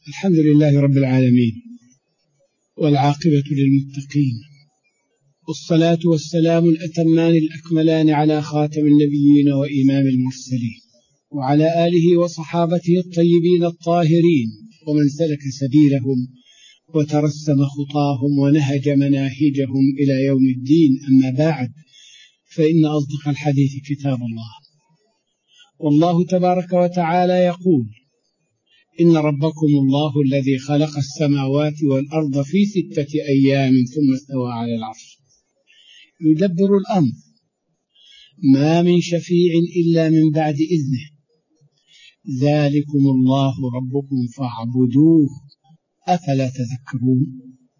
الحمد لله رب العالمين، والعاقبة للمتقين، والصلاة والسلام الأتمان الأكملان على خاتم النبيين وإمام المرسلين، وعلى آله وصحابته الطيبين الطاهرين، ومن سلك سبيلهم وترسم خطاهم ونهج مناهجهم إلى يوم الدين. أما بعد، فإن أصدق الحديث كتاب الله، والله تبارك وتعالى يقول: إن ربكم الله الذي خلق السماوات والأرض في 6 أيام ثم استوى على العرش يدبر الأمر، ما من شفيع إلا من بعد إذنه، ذلكم الله ربكم فاعبدوه، أفلا تذكرون.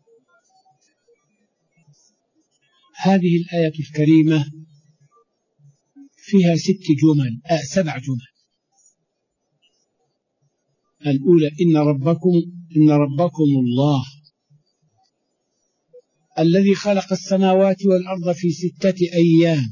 هذه الآية الكريمة فيها 7 جمل. الأولى: إن ربكم الله الذي خلق السماوات والأرض في 6 أيام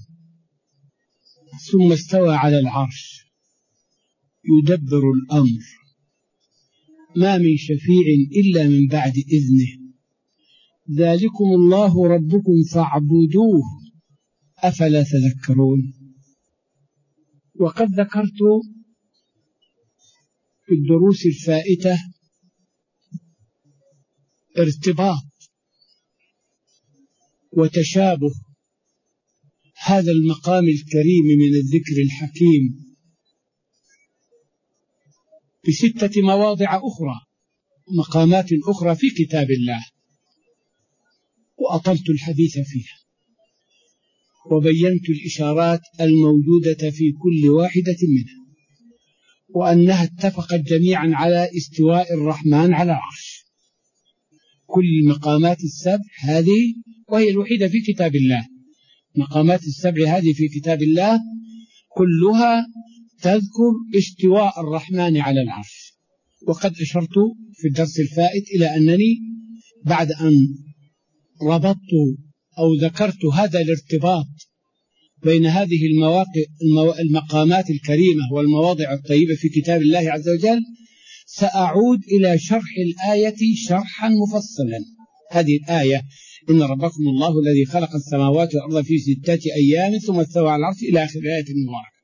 ثم استوى على العرش يدبر الأمر، ما من شفيع إلا من بعد إذنه، ذلكم الله ربكم فاعبدوه، أفلا تذكرون. وقد ذكرت في الدروس الفائتة ارتباط وتشابه هذا المقام الكريم من الذكر الحكيم ب6 مواضع أخرى، مقامات أخرى في كتاب الله، وأطلت الحديث فيها وبينت الإشارات الموجودة في كل واحدة منها، وأنها اتفقت جميعا على استواء الرحمن على العرش. كل المقامات ال7 هذه، وهي الوحيدة في كتاب الله، مقامات ال7 هذه في كتاب الله كلها تذكر استواء الرحمن على العرش. وقد أشرت في الدرس الفائت إلى أنني بعد أن ربطت أو ذكرت هذا الارتباط بين هذه المقامات الكريمة والمواضع الطيبة في كتاب الله عز وجل، سأعود إلى شرح الآية شرحا مفصلا. هذه الآية: إن ربكم الله الذي خلق السماوات والأرض في 6 أيام ثم استوى على العرش، إلى آخر الآية المباركة.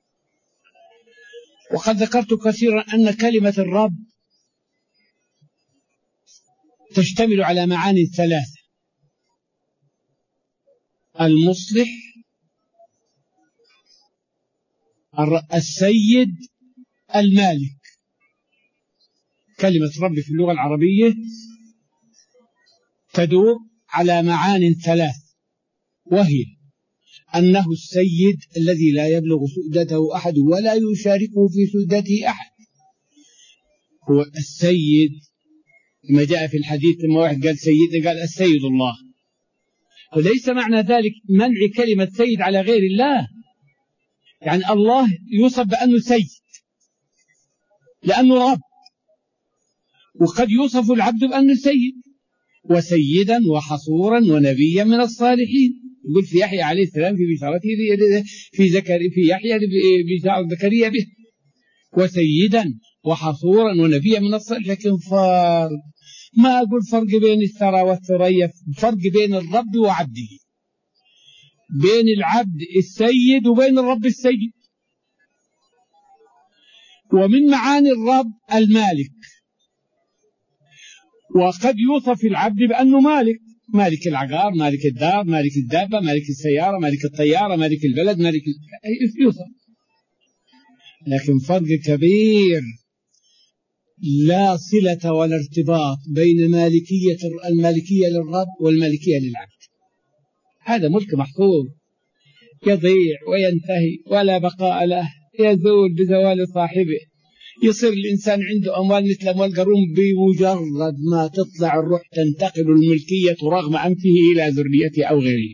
وقد ذكرت كثيرا أن كلمة الرب تشتمل على معاني 3: المصلح، السيد، المالك. كلمة رب في اللغة العربية تدور على معان 3، وهي أنه السيد الذي لا يبلغ سؤدته أحد ولا يشاركه في سؤدته أحد. هو السيد ما جاء في الحديث، لما واحد قال سيدنا قال السيد الله، وليس معنى ذلك منع كلمة سيد على غير الله، يعني الله يوصف بأنه سيد لأنه رب، وقد يوصف العبد بأنه سيد وسيدا وحصورا ونبيا من الصالحين. يقول في يحيى عليه السلام في بشارته في يحيى بشارة زكريا به: وسيدا وحصورا ونبيا من الصالحين. لكن فرق، ما أقول فرق بين الثرى والثريا، فرق بين الرب وعبده، بين العبد السيد وبين الرب السيد. ومن معاني الرب المالك، وقد يوصف العبد بأنه مالك، مالك العقار، مالك الدار، مالك الدابة، مالك السيارة، مالك الطيارة، مالك البلد، مالك يوصف. لكن فرق كبير، لا صلة ولا ارتباط بين المالكية للرب والمالكية للعبد. هذا ملك محفوظ يضيع وينتهي ولا بقاء له، يزول بزوال صاحبه. يصير الإنسان عنده أموال مثل أموال قارون، بمجرد ما تطلع الروح تنتقل الملكية رغم أنفه إلى ذريته أو غيره.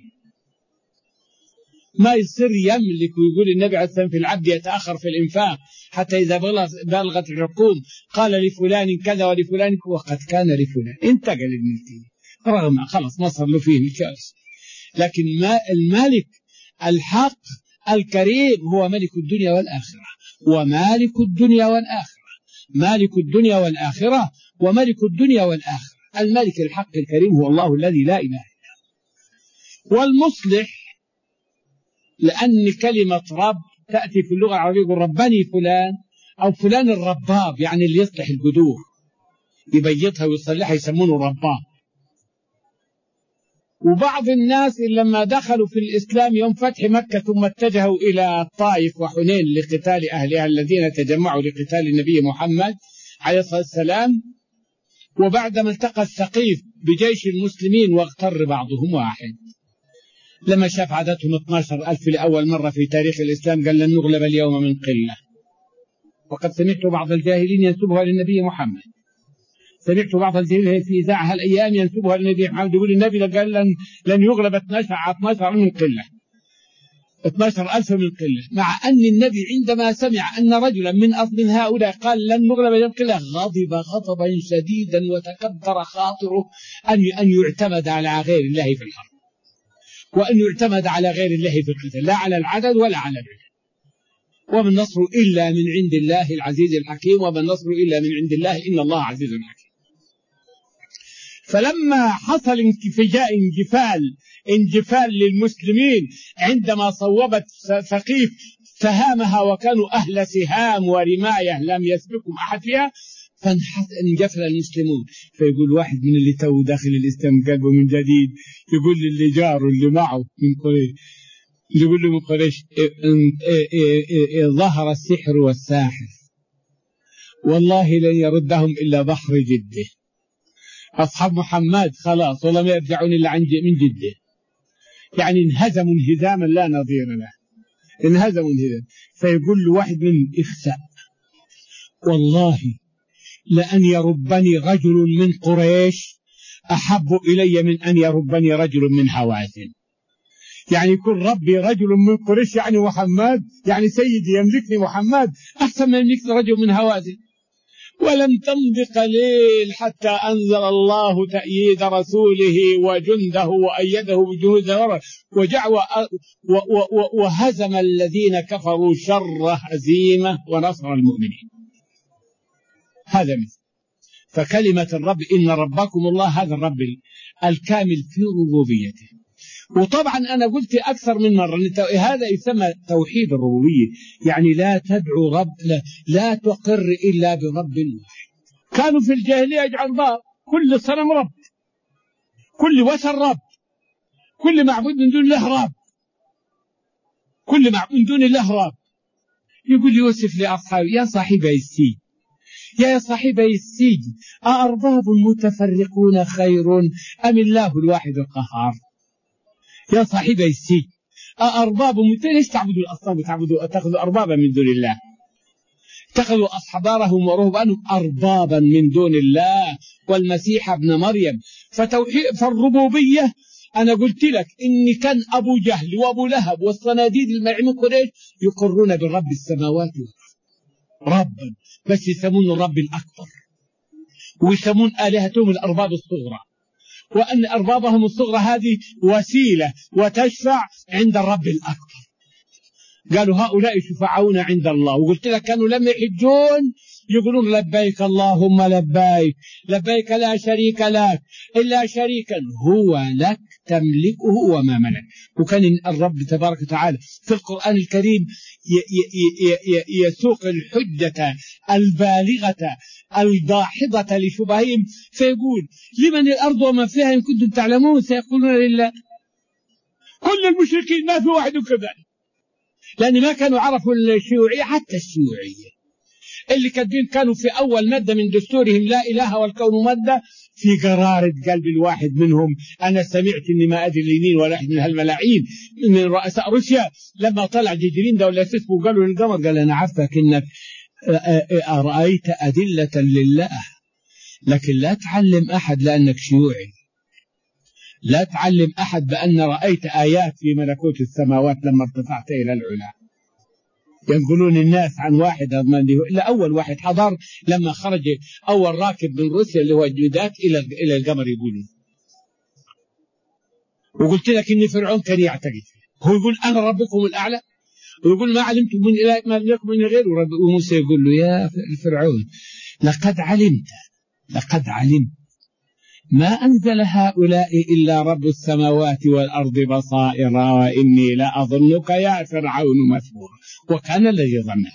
ما يصير يملك. ويقول النبي عليه السلام: في العبد يتأخر في الإنفاق حتى إذا بلغت الحكوم قال لفلان كذا ولفلان، وقد كان لفلان، انتقل الملكية رغم خلص ما صار له فيه الكاس. لكن ما المالك الحق الكريم هو ملك الدنيا والآخرة، ومالك الدنيا والآخرة. مالك الدنيا والآخرة وملك الدنيا والآخرة. الملك الحق الكريم هو الله الذي لا إله إلا هو. والمصلح، لأن كلمة رب تأتي في اللغة العربية يقول ربني فلان، أو فلان الرباب، يعني اللي يصلح القدور يبيضها ويصلحها يسمونه رباب. وبعض الناس لما دخلوا في الإسلام يوم فتح مكة ثم اتجهوا إلى الطائف وحنين لقتال أهلها الذين تجمعوا لقتال النبي محمد عليه الصلاة والسلام، وبعدما التقى الثقيف بجيش المسلمين واغتر بعضهم واحد، لما شاف عددهم 12,000 لأول مرة في تاريخ الإسلام قال لن نغلب اليوم من قلة. وقد سمعت بعض الجاهلين ينسبها للنبي محمد، سمعت بعض الجاهلين في إذاعة الأيام ينسبها للنبي محمد، يقول النبي قال لن يغلب 12 من قلة، 12,000 من قلة، مع أن النبي عندما سمع أن رجلا من هؤلاء قال لن نغلب من قلة غضب غضبا شديدا وتكبر خاطره أن يعتمد على غير الله في الحرب، وأن يعتمد على غير الله في القتال، لا على العدد ولا على العدد. وما النصر إلا من عند الله العزيز الحكيم، وما النصر إلا من عند الله إن الله عزيز حكيم. فلما حصل انجفال للمسلمين عندما صوبت ثقيف سهامها وكانوا أهل سهام ورماية لم يسبقهم أحد فيها، فانجفل المسلمون. فيقول واحد من اللي تو داخل الإسلام قلبه من جديد، يقول للي جاره اللي معه من قريش، يقول له من قريش ظهر السحر والساحر والله لن يردهم إلا بحر جده. أصحاب محمد خلاص ولم يرجعون إلا من جده، يعني انهزموا انهزاما لا نظير له، انهزموا انهزاما. فيقول له واحد من اخسأ والله لأن يربني رجل من قريش أحب إلي من أن يربني رجل من هوازن. يعني يكون ربي رجل من قريش يعني محمد، يعني سيدي يملكني محمد أحسن من يملكني رجل من هوازن. ولم تمض قليل حتى أنزل الله تأييد رسوله وجنده وأيده بجنود وهزم الذين كفروا شر هزيمة ونصر المؤمنين. هذا مثل. فكلمة الرب إن ربكم الله، هذا الرب الكامل في ربوبيته. وطبعا أنا قلت أكثر من مرة هذا يسمى توحيد الربوبية، يعني لا تدعو رب، لا تقر إلا برب واحد. كانوا في الجاهلية يجعل باب كل صنم رب، كل وثن رب، كل معبود من دون الله رب، كل معبود من دون الله رب. يقول يوسف لأصحابه يا صاحبي السجن، يا صاحبي السجن أأرباب متفرقون خير أم الله الواحد القهار؟ يا صاحبي السجن أأرباب ليش تعبدوا الأصنام تأخذوا أربابا من دون الله، اتخذوا أحبارهم ورهبانهم أربابا من دون الله والمسيح ابن مريم. فالربوبية أنا قلت لك إن كان أبو جهل وأبو لهب والصناديد الملعين قريش يقرون بالرب السماوات ربا، بس يسمون الرب الأكبر ويسمون آلهتهم الأرباب الصغرى، وأن أربابهم الصغرى هذه وسيلة وتشفع عند الرب الأكبر. قالوا هؤلاء شفعاؤنا عند الله. وقلت لك كانوا لما يحجون يقولون لبيك اللهم لبيك، لبيك لا شريك لك إلا شريكا هو لك تملكه وما ملك. وكان الرب تبارك وتعالى في القرآن الكريم يسوق الحجة البالغة الداحضة لشبههم، فيقول لمن الأرض وما فيها إن كنتم تعلمون، سيقولون لله. كل المشركين ما في واحد كذلك، لأن ما كانوا عرفوا الشيوعية. حتى الشيوعية اللي كانوا في أول مادة من دستورهم لا إله والكون مادة، في قرارة قلب الواحد منهم. أنا سمعت إني ما أدري اليمين ولا أحد من هالملاعين من رؤساء روسيا لما طلع جيجرين ده ولا سيسبو قالوا للقمر، قال أنا عارفك إنك رأيت أدلة لله، لكن لا تعلم أحد لأنك شيوعي، لا تعلم أحد بأن رأيت آيات في ملكوت السماوات لما ارتفعت إلى العلا. ينقلون الناس عن واحد إلا أول واحد حضر لما خرج أول راكب من روسيا اللي هو جودات إلى القمر يقولون. وقلت لك إن فرعون كان يعتقد، هو يقول أنا ربكم الأعلى، ويقول ما علمتم من إله ما لكم من غيره. وموسى يقول له يا فرعون لقد علمت لقد علمت ما أنزل هؤلاء إلا رب السماوات والأرض بصائر وإني لأظنك يا فرعون مثبورا. وكان الذي ظنه.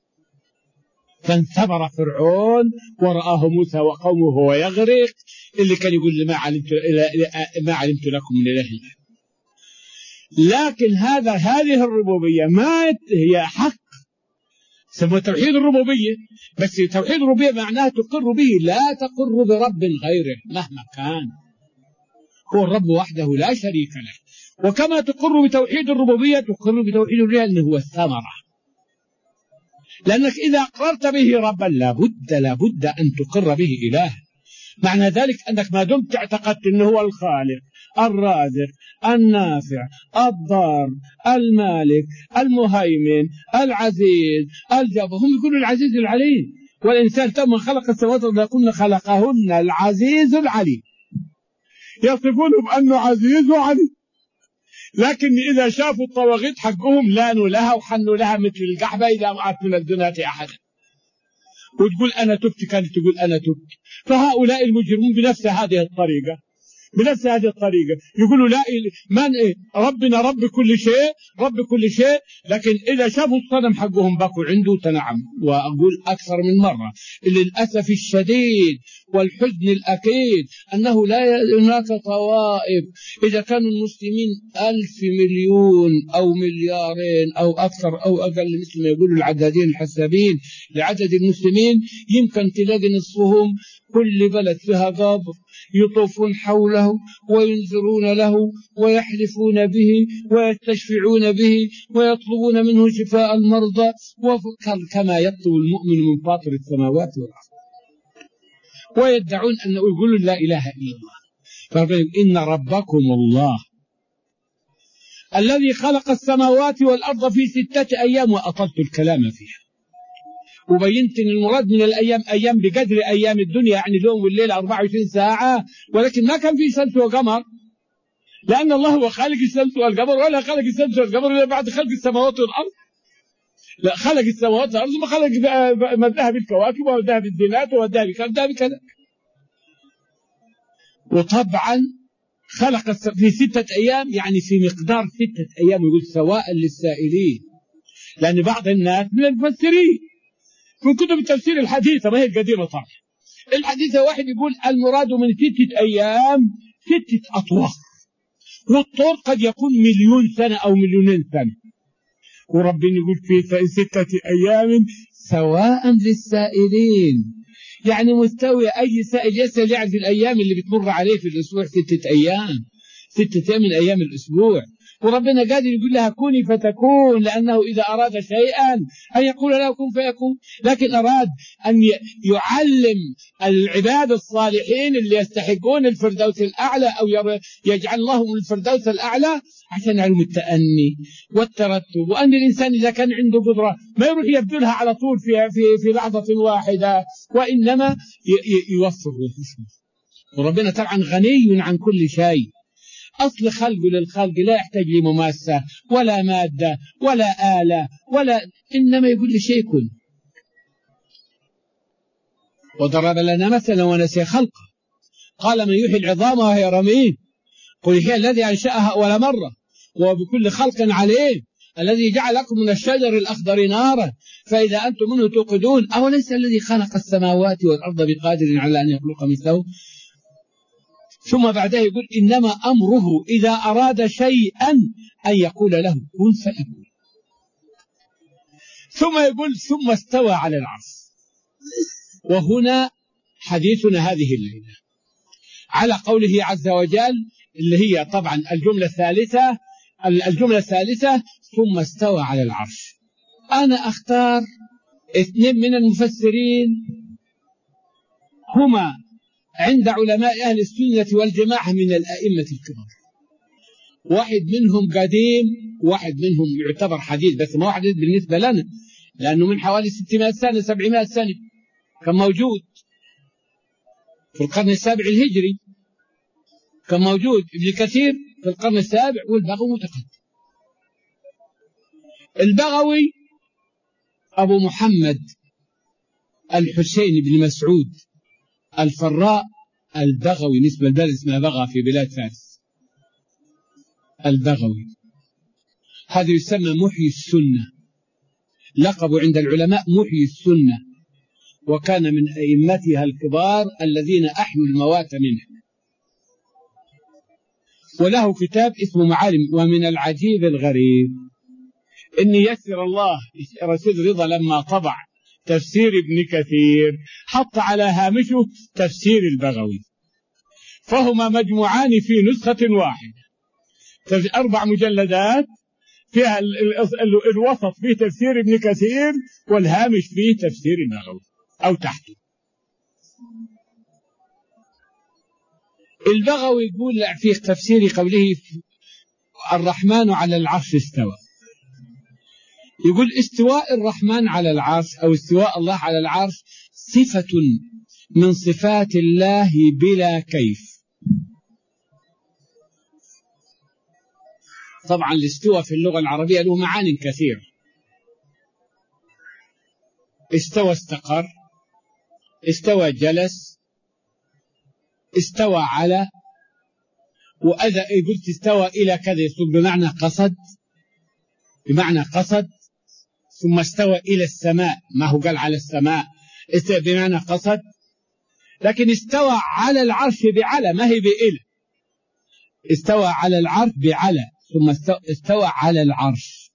فانثمر فرعون ورآه موسى وقومه وهو يغرق، اللي كان يقول ما علمت لكم من إله إلا. لكن هذه الربوبية ما هي حق، سموه توحيد الربوبية، بس توحيد الربوبية معناه تقر به، لا تقر برب غيره مهما كان، هو الرب وحده لا شريك له. وكما تقر بتوحيد الربوبية تقر بتوحيد الربوبية أنه هو الثمرة، لأنك إذا أقررت به ربا لابد أن تقر به إله. معنى ذلك أنك ما دمت اعتقدت أنه هو الخالق الرازق النافع الضار المالك المهيمن العزيز الجبار، هم يقولوا العزيز العليم، والإنسان تم خلق السماوات والأرض كنا خلقهن العزيز العليم، يصفونه بأنه عزيز وعليم. لكن إذا شافوا الطواغيت حقهم لانوا لها وحنوا لها مثل القحبة إذا وقعت من الدنيا أحدا، وتقول أنا تبت، كانت تقول أنا تبت. فهؤلاء المجرمون بنفس هذه الطريقة يقولوا لا من ربنا رب كل شيء، لكن إذا شافوا الصنم حقهم بكوا عنده تنعم. وأقول أكثر من مرة للأسف الشديد والحزن الأكيد أنه لا هناك طوائف، إذا كانوا المسلمين 1000 مليون أو مليارين أو أكثر أو أقل مثل ما يقولوا العدادين الحسابين لعدد المسلمين، يمكن تلاقي نصفهم كل بلد فيها قبر يطوفون حوله وينذرون له ويحلفون به ويستشفعون به ويطلبون منه شفاء المرضى، كما يطلب المؤمن من فاطر السماوات والأرض، ويدعون أن يقولوا لا إله إلا الله. فقال إن ربكم الله الذي خلق السماوات والأرض في 6 أيام، وأطلت الكلام فيها وبينت ان المراد من الايام ايام بقدر ايام الدنيا، يعني اليوم والليل 24 ساعه، ولكن ما كان في شمس وقمر، لان الله هو خالق الشمس والقمر، ولا خلق الشمس والقمر الا بعد خلق السماوات والارض. لا، خلق السماوات والارض ثم خلق مدها بالكواكب ومدها بالدينات ومدها بكذا. وطبعا خلق في 6 أيام، يعني في مقدار 6 أيام، يقول سواء للسائلين، لان بعض الناس من المفسرين من كتب التفسير الحديثة، ما هي القديمة طبعا، الحديثة واحد يقول المراد من 6 أيام 6 أطوار، والطور قد يكون 1,000,000 سنة أو 2,000,000 سنة، وربنا يقول في 6 أيام سواء للسائلين، يعني مستوي أي سائل يسأل يعرف الأيام اللي بتمر عليه في الأسبوع 6 أيام، 6 أيام من أيام الأسبوع. وربنا قادر يقول لها كوني فتكون، لأنه إذا أراد شيئا أن يقول له كن فيكون، لكن أراد أن يعلم العباد الصالحين اللي يستحقون الفردوس الأعلى أو يجعل لهم الفردوس الأعلى عشان يعلم التأني والترتب، وأن الإنسان إذا كان عنده قدرة ما يروح يبذلها على طول في لحظة واحدة، وإنما يوفر ويحسن. وربنا طبعا غني عن كل شيء، أصل خلقه للخلق لا يحتاج لمماسة ولا مادة ولا آلة ولا، إنما يقول لشيء كن. وضرب لنا مثلا ونسي خلقه، قال من يحيي العظام وهي رميم، قل هي الذي أنشأها أول مرة وبكل خلق عليه، الذي جعل لكم من الشجر الأخضر نارا فإذا أنتم منه توقدون، أوليس الذي خلق السماوات والأرض بقادر على أن يخلق مثله. ثم بعدها يقول إنما أمره إذا أراد شيئا أن يقول له كن فيكون. ثم يقول ثم استوى على العرش. وهنا حديثنا هذه الليلة على قوله عز وجل اللي هي طبعا الجملة الثالثة ثم استوى على العرش. أنا أختار 2 من المفسرين هما عند علماء أهل السنة والجماعة من الأئمة الكبار، واحد منهم قديم واحد منهم يعتبر حديث، بس ما حديث بالنسبة لنا لأنه من حوالي 600 سنة 700 سنة كان موجود في القرن السابع الهجري، كان موجود ابن كثير في القرن السابع، والبغوي متقدم. البغوي أبو محمد الحسين بن مسعود الفراء البغوي، نسبة البلد اسمها بغى في بلاد فارس، البغوي هذا يسمى محيي السنة، لقب عند العلماء محيي السنة، وكان من أئمتها الكبار الذين أحيوا الموات منه، وله كتاب اسمه معالم. ومن العجيب الغريب إن يسر الله رشيد رضا لما طبع تفسير ابن كثير حط على هامشه تفسير البغوي، فهما مجموعان في نسخة واحدة، 4 مجلدات، فيها الوسط فيه تفسير ابن كثير والهامش فيه تفسير البغوي أو تحته. البغوي يقول في تفسير قوله الرحمن على العرش استوى، يقول استواء الرحمن على العرش أو استواء الله على العرش صفة من صفات الله بلا كيف. طبعا الاستواء في اللغة العربية له معاني كثيرة، استوى استقر، استوى جلس، استوى على، وإذا قلت استوى إلى كذا يصب بمعنى قصد، بمعنى قصد، ثم استوى إلى السماء، ما هو قال على السماء، استوى بمعنى قصد، لكن استوى على العرش بعلى ما هي بإلى، استوى على العرش بعلى، ثم استوى على العرش،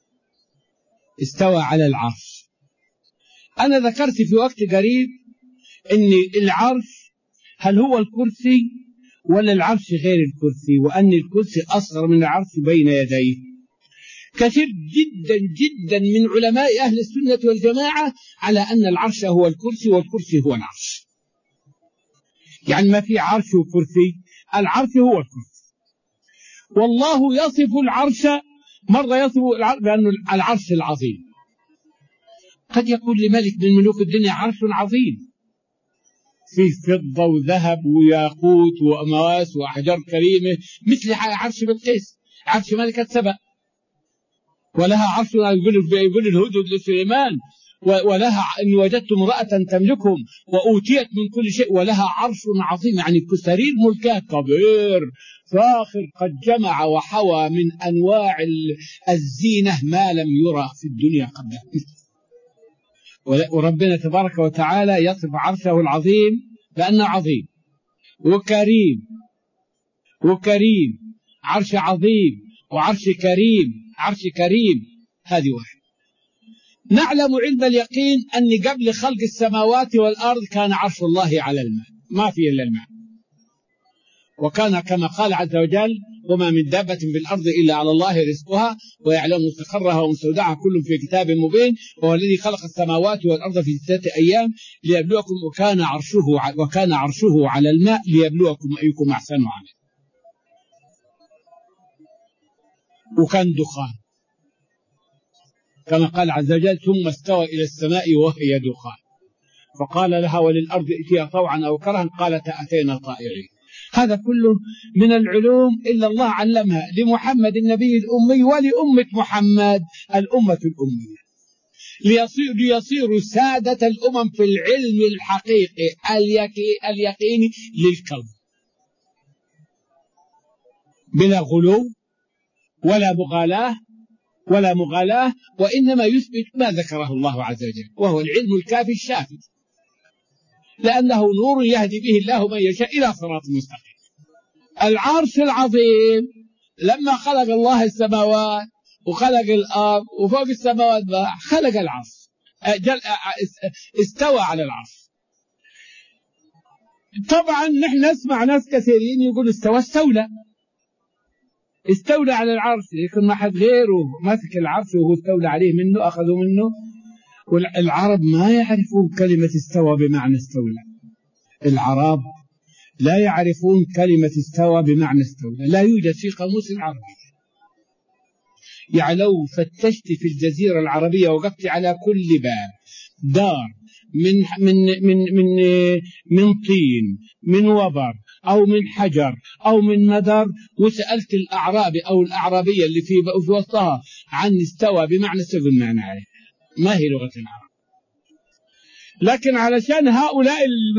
استوى على العرش. أنا ذكرت في وقت قريب أن العرش هل هو الكرسي ولا العرش غير الكرسي، وأن الكرسي أصغر من العرش بين يديه. كثير جدا جدا من علماء أهل السنة والجماعة على أن العرش هو الكرسي والكرسي هو العرش، يعني ما في عرش وكرسي، العرش هو الكرسي. والله يصف العرش، مرة يصف العرش بأنه العرش العظيم. قد يقول لملك من ملوك الدنيا عرش عظيم فيه فضة وذهب وياقوت وأمواس وأحجار كريمة مثل عرش بلقيس، عرش ملكة سبأ، ولها عرش يقول الهدهد لسليمان، ولها إن وجدت امرأة تملكهم وأوتيت من كل شيء ولها عرش عظيم، يعني سرير ملكها كبير فاخر قد جمع وحوى من أنواع الزينة ما لم يرى في الدنيا قبل. وربنا تبارك وتعالى يصف عرشه العظيم بأنه عظيم وكريم، وكريم عرش عظيم وعرش كريم، عرش كريم. هذه واحد. نعلم علم اليقين أن قبل خلق السماوات والأرض كان عرش الله على الماء، ما فيه إلا الماء، وكان كما قال عز وجل وما من دابة في الأرض إلا على الله رزقها ويعلم مستقرها ومستودعها كل في كتاب مبين، وهو الذي خلق السماوات والأرض في 6 أيام ليبلوكم، وكان عرشه على الماء ليبلوكم أيكم أحسن عملا. وكان دخان كما قال عز وجل ثم استوى إلى السماء وهي دخان فقال لها وللأرض ائتيا طوعا أو كرها قالتا أتينا طائعين. هذا كله من العلوم إلا الله علمها لمحمد النبي الأمي ولأمة محمد الأمة الأمية ليصيروا سادة الأمم في العلم الحقيقي اليقيني للكون بلا غلو ولا مغالاة وإنما يثبت ما ذكره الله عز وجل وهو العلم الكافي الشافي، لأنه نور يهدي به الله من يشاء إلى صراط مستقيم. العرش العظيم لما خلق الله السماوات وخلق الأرض وفوق السماوات خلق العرش، استوى على العرش. طبعا نحن نسمع ناس كثيرين يقول استولى على العرش، لكن ما حد غيره مسك العرش وهو استولى عليه منه أخذوا منه. والعرب ما يعرفون كلمة استوى بمعنى استولى، العرب لا يعرفون كلمة استوى بمعنى استولى، لا يوجد في قاموس العربي. يعني لو فتشت في الجزيرة العربية وقفت على كل باب دار من طين من وبر أو من حجر أو من مدر وسألت الأعرابي أو الأعرابية اللي في وسطها عن استوى بمعنى استوى، المعنى عليه ما هي لغة العرب. لكن علشان هؤلاء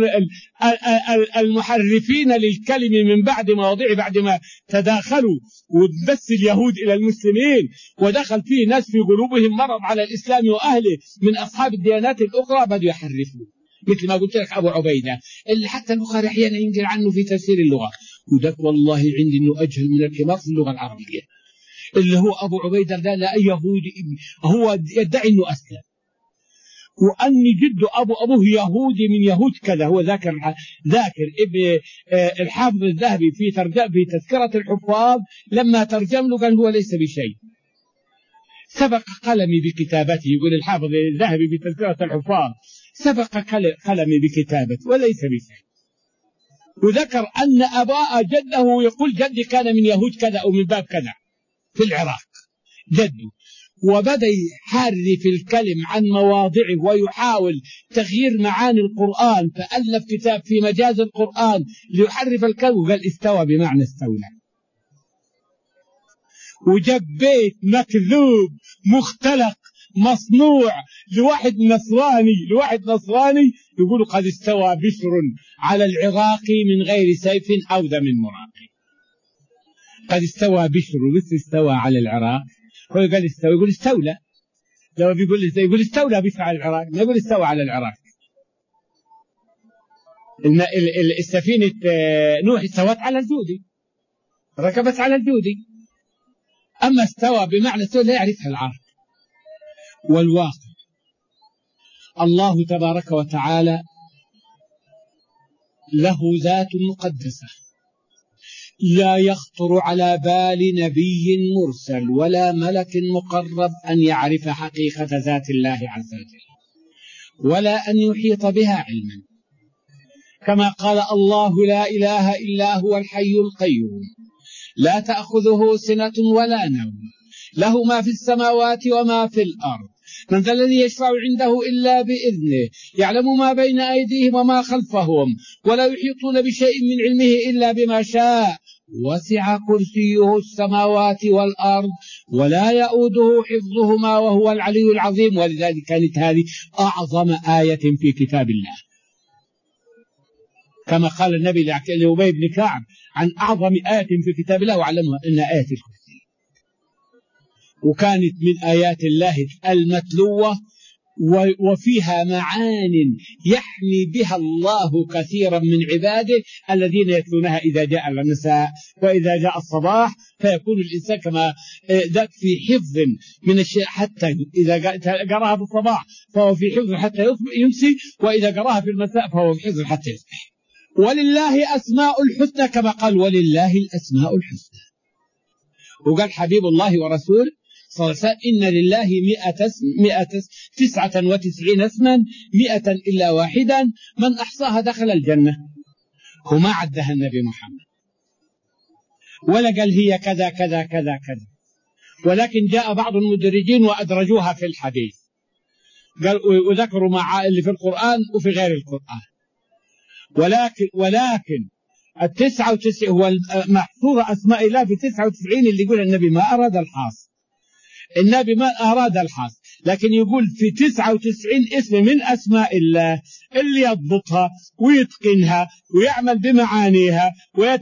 المحرفين للكلم من بعد مواضعه، بعد ما تداخلوا وبث اليهود إلى المسلمين ودخل فيه ناس في قلوبهم مرض على الإسلام وأهله من أصحاب الديانات الأخرى، بدوا يحرفوا. مثل ما قلت لك أبو عبيدة اللي حتى البخاري أحيانا ينقل عنه في تفسير اللغة، وذاك والله عندي أنه أجهل من الحمار في اللغة العربية، اللي هو أبو عبيدة ده لا يهودي، هو يدعي أنه أسلم، وأني جد أبوه يهودي من يهود كذا. هو ذاكر ابن الحافظ الذهبي في تذكرة الحفاظ لما ترجم له قال هو ليس بشيء، سبق قلمي بكتابته. يقول الحافظ الذهبي في تذكرة الحفاظ سبق قلمي بكتابته وليس بشيء. وذكر أن أباء جده يقول جدي كان من يهود كذا أو من باب كذا في العراق جده، وبدأ يحرف الكلم عن مواضعه ويحاول تغيير معاني القرآن، فألف كتاب في مجاز القرآن ليحرف الكلم، وقال استوى بمعنى استولى، وجاب بيت مكذوب مختلق مصنوع لواحد نصراني يقول قد استوى بشر على العراق من غير سيف أو دم مراقي. قد استوى بشر، بس استوى على العراق، هو قال استوى، يقول استولى. لو يقول استولى بشر على العراق، ما يقول استوى على العراق. السفينة نوح استوت على الجودي، ركبت على الجودي، أما استوى بمعنى استوى لا يعرفها العرب. والواقع الله تبارك وتعالى له ذات مقدسة لا يخطر على بال نبي مرسل ولا ملك مقرب أن يعرف حقيقة ذات الله عز وجل، ولا أن يحيط بها علما، كما قال الله لا إله إلا هو الحي القيوم لا تأخذه سنة ولا نوم له ما في السماوات وما في الأرض من ذا الذي يشفع عنده إلا بإذنه يعلم ما بين أيديهم وما خلفهم ولا يحيطون بشيء من علمه إلا بما شاء وسع كرسيه السماوات والأرض ولا يؤوده حفظهما وهو العلي العظيم. ولذلك كانت هذه أعظم آية في كتاب الله، كما قال النبي لأبي بن كعب عن أعظم آية في كتاب الله وعلمها إنها آية الكرسي، وكانت من آيات الله المتلوة وفيها معان يحمي بها الله كثيرا من عباده الذين يتلونها إذا جاء المساء وإذا جاء الصباح، فيكون الإنسان كما ذاك في حفظ من الشيء، حتى إذا قراها في الصباح فهو في حفظ حتى يمسي، وإذا قراها في المساء فهو في حفظ حتى يصبح. ولله أسماء الحسنى، كما قال ولله الأسماء الحسنى. وقال حبيب الله ورسوله صلى الله عليه وسلم إن لله 199 اسما 100 إلا واحدا من أحصاها دخل الجنة، وما عدها النبي محمد ولا قال هي كذا كذا كذا كذا، ولكن جاء بعض المدرجين وأدرجوها في الحديث، قال وذكروا مع اللي في القرآن وفي غير القرآن، ولكن 99 هو محصورة أسماء الله في 99 اللي يقول النبي ما أراد الحاص، النبي ما أراد الحاص، لكن يقول في 99 اسم من أسماء الله اللي يضبطها ويتقنها ويعمل بمعانيها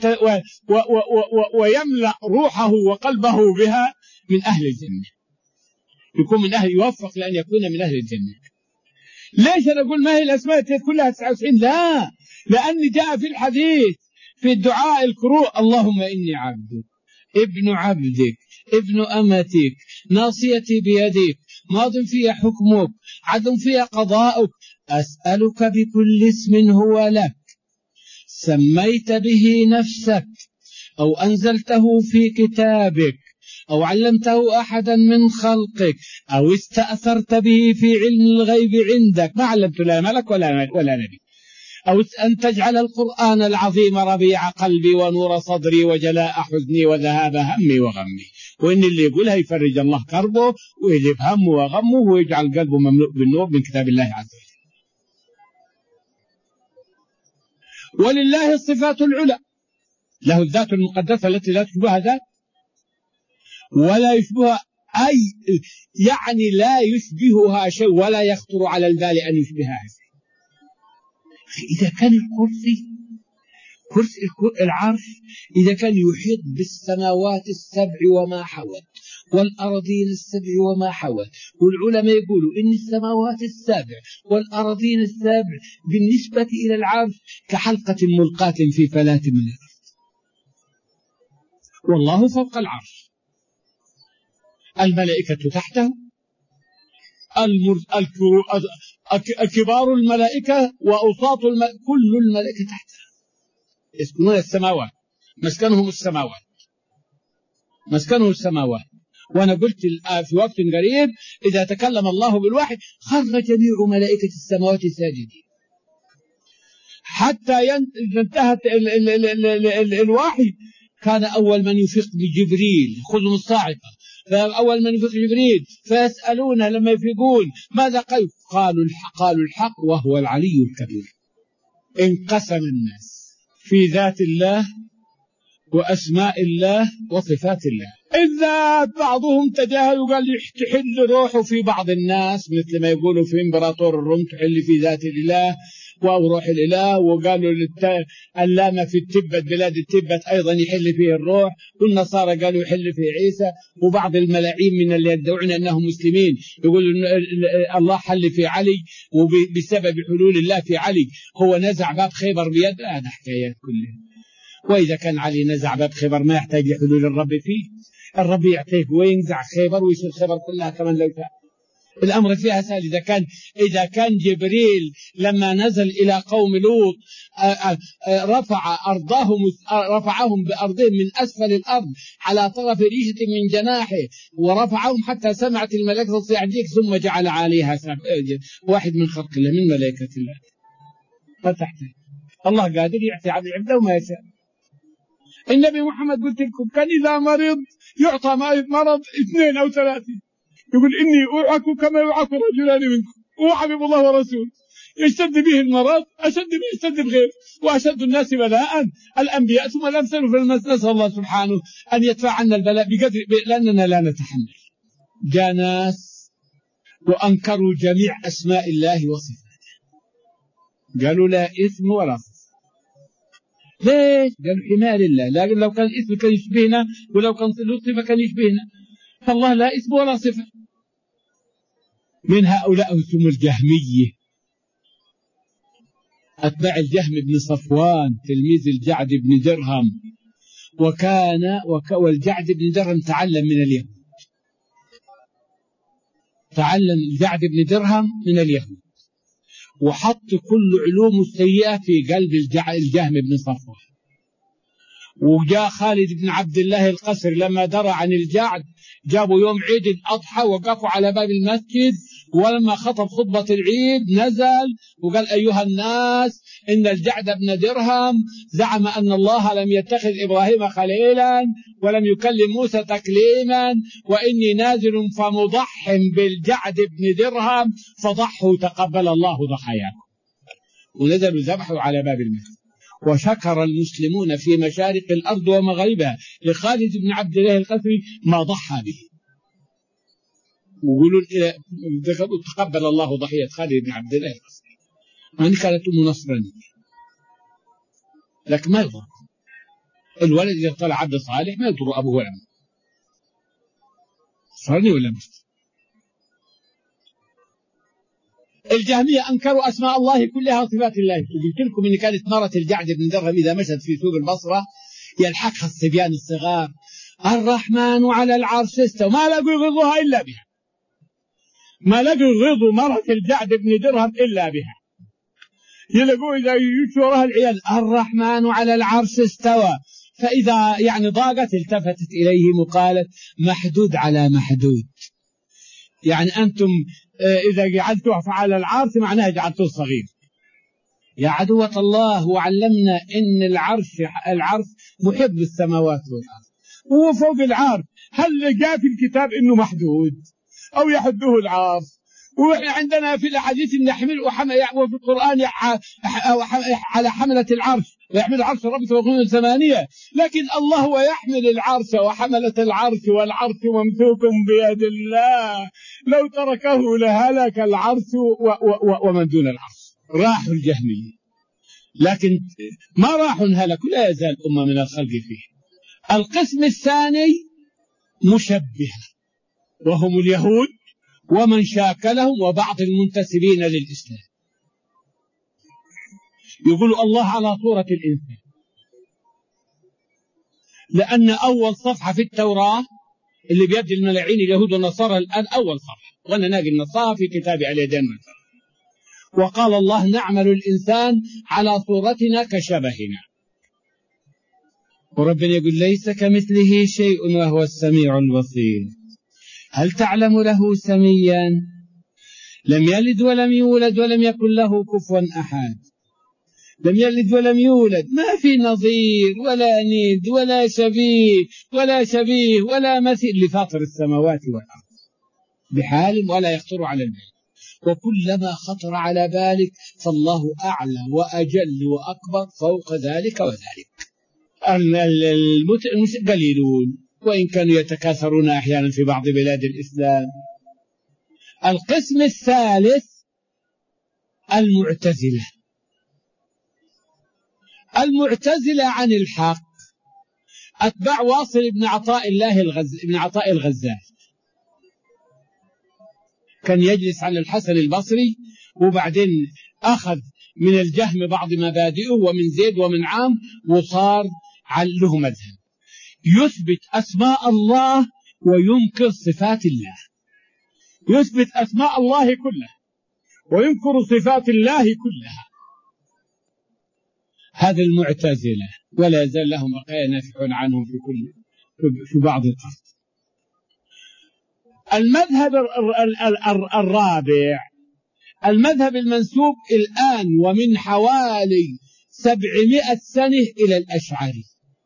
ويملأ روحه وقلبه بها من أهل الجنة، يكون من أهل، يوفق لأن يكون من أهل الجنة. ليش أنا أقول ما هي الأسماء كلها 99؟ لا، لأن جاء في الحديث في الدعاء الكروء اللهم إني عبدك ابن عبدك ابن أمتك ناصيتي بيدك ماض في حكمك عدل في قضاؤك أسألك بكل اسم هو لك سميت به نفسك أو أنزلته في كتابك أو علمته أحدا من خلقك أو استأثرت به في علم الغيب عندك، ما علمت لا ملك ولا نبي، أو أن تجعل القرآن العظيم ربيع قلبي ونور صدري وجلاء حزني وذهاب همي وغمي. وإن اللي يقولها يفرج الله كربه ويذهب همه وغمه ويجعل قلبه مملوء بالنور من كتاب الله عز وجل. ولله الصفات العلى، له الذات المقدسة التي لا تشبهها ذات ولا يشبهها يعني لا يشبهها شيء ولا يخطر على البال أن يشبهها شيء. إذا كان كرسي العرش إذا كان يحيط بالسماوات السبع وما حوت والأراضين السبع وما حوت، والعلماء يقولوا إن السماوات السبع والأراضين السبع بالنسبة إلى العرش كحلقة ملقاة في فلاة من الأرض، والله فوق العرش، الملائكة تحته، كبار الملائكة وأوساط كل الملائكة تحته، يسكنون السماوات، مسكنهم السماوات. وأنا قلت في وقت قريب إذا تكلم الله بالوحي خر جميع ملائكة السماوات ساجدين، حتى انتهت الوحي كان أول من يفيق بجبريل، خذهم الصاعقة، فأول من يفيق جبريل فيسألونه لما يفيقون ماذا قالوا الحق وهو العلي الكبير. انقسم الناس في ذات الله وأسماء الله وصفات الله. إذا بعضهم تجاهل وقال تحل روحه في بعض الناس، مثل ما يقولوا في إمبراطور الروم تحل في ذات الإله أو روح الإله، وقالوا اللامة في التبت بلاد التبت أيضا يحل فيه الروح، والنصارى قالوا يحل فيه عيسى، وبعض الملاعين من اللي يدعون أنهم مسلمين يقولوا الله حل في علي، وبسبب حلول الله في علي هو نزع باب خيبر بيد. هذا حكايات كلها. وإذا كان علي نزع باب خيبر ما يحتاج لحلول الرب فيه، الرب يعطيه وينزع خيبر ويصير خيبر كلها كمان لو شاء. الأمر فيها سهل. إذا كان جبريل لما نزل إلى قوم لوط رفعهم بأرضهم من أسفل الأرض على طرف ريشة من جناحه، ورفعهم حتى سمعت الملائكة صيحتك، ثم جعل عليها واحد من خلق الله من ملائكة الله. فتحت الله قادر يعطي على عبده ما يشاء. النبي محمد قلت لكم كان إذا مرض يعطى مرض 2 أو 3، يقول إني أوعك كما يوعك رجلان منكم، وحبيب الله ورسوله، يشتد به المرض أشد ما يشتد الغير، وأشد الناس بلاء الأنبياء ثم الأمثل. فنسأل الله سبحانه أن يدفع عنا البلاء بقدر، لأننا لا نتحمل. جاء ناس وأنكروا جميع أسماء الله وصفاته، قالوا لا إثم ولا صفة. ليش؟ قالوا حماية لله، لكن لو كان الإثم كان يشبهنا، ولو كان الصفة كان يشبهنا، فالله لا إثم ولا صفة. من هؤلاء هم الجهمية، أتباع الجهم بن صفوان تلميذ الجعد بن درهم، والجعد بن درهم تعلم من اليهود، تعلم الجعد بن درهم من اليهود، وحط كل علوم السيئة في قلب الجهم بن صفوان. وجاء خالد بن عبد الله القسري لما درى عن الجعد، جابوا يوم عيد الأضحى وقفوا على باب المسجد، ولما خطب خطبة العيد نزل وقال أيها الناس إن الجعد بن درهم زعم أن الله لم يتخذ إبراهيم خليلا ولم يكلم موسى تكليما، وإني نازل فمضح بالجعد بن درهم فضحوا تقبل الله ضحاياكم. ونزلوا ذبحوا على باب المسجد. وشكر المسلمون في مشارق الأرض ومغاربها لخالد بن عبد الله القسري ما ضحى به، ويقولون تقبل الله ضحية خالد بن عبد الله القسري، يعني كانت أمه نصرانية، لكن ما يضر الولد إذا طلع عبد صالح ما يضر أبوه ولا أمه، نصراني ولا مسلم. الجهمية أنكروا أسماء الله كلها وصفات الله. وقلت لكم إن كانت مرة الجعد بن درهم إذا مشت في سوق البصرة يلحقها الصبيان الصغار، الرحمن على العرش استوى، ما لقوا يغضوها إلا بها، ما لقوا يغضوا مرة الجعد بن درهم إلا بها. يلقوا إذا يجوا وراها العيال الرحمن على العرش استوى، فإذا يعني ضاقت التفتت إليهم وقالت محدود على محدود، يعني أنتم إذا جعلتوه على العرش معناه جعلتوه صغير. يا عدوة الله، وعلمنا إن العرش محب السماوات والأرض، وهو فوق العرش. هل جاء في الكتاب إنه محدود أو يحده العرش؟ وإحنا عندنا في الأحاديث إن يحمل وفي القرآن على حملة العرش ويحمل العرش رب فوقهم 8، لكن الله هو يحمل العرش وحملة العرش، والعرش ممسوك بيد الله، لو تركه لهلك العرش ومن دون العرش. راحوا الجهمية لكن ما راحوا انهلكوا، لا يزال أمة من الخلق فيه. القسم الثاني مشبهة، وهم اليهود ومن شاكلهم وبعض المنتسبين للإسلام، يقولوا الله على صورة الإنسان، لأن أول صفحة في التوراة اللي بيد الملاعين اليهود والنصارى الآن أول صفحة، وأنا ناقل النصارى في كتاب اليدين والفرق، وقال الله نعمل الإنسان على صورتنا كشبهنا، وربنا يقول ليس كمثله شيء وهو السميع البصير. هل تعلم له سميا؟ لم يلد ولم يولد ولم يكن له كفوا أحد. لم يلد ولم يولد، ما في نظير ولا ند ولا شبيه ولا مثيل لفاطر السماوات والأرض بحال ولا يخطر على البال، وكلما خطر على بالك فالله أعلى وأجل وأكبر فوق ذلك وذلك. قليلون وإن كانوا يتكاثرون أحيانا في بعض بلاد الإسلام. القسم الثالث المعتزلة عن الحق، أتباع واصل بن عطاء الغزال، كان يجلس على الحسن البصري، وبعدين أخذ من الجهم بعض مبادئه ومن زيد ومن عام، وصار له مذهب يثبت أسماء الله وينكر صفات الله، يثبت أسماء الله كلها وينكر صفات الله كلها. هذا المعتزلة، ولا يزال لهم بقايا نافعون عنهم في بعض الأرض. المذهب الرابع، المذهب المنسوب الآن ومن حوالي 700 سنة إلى الأشعري،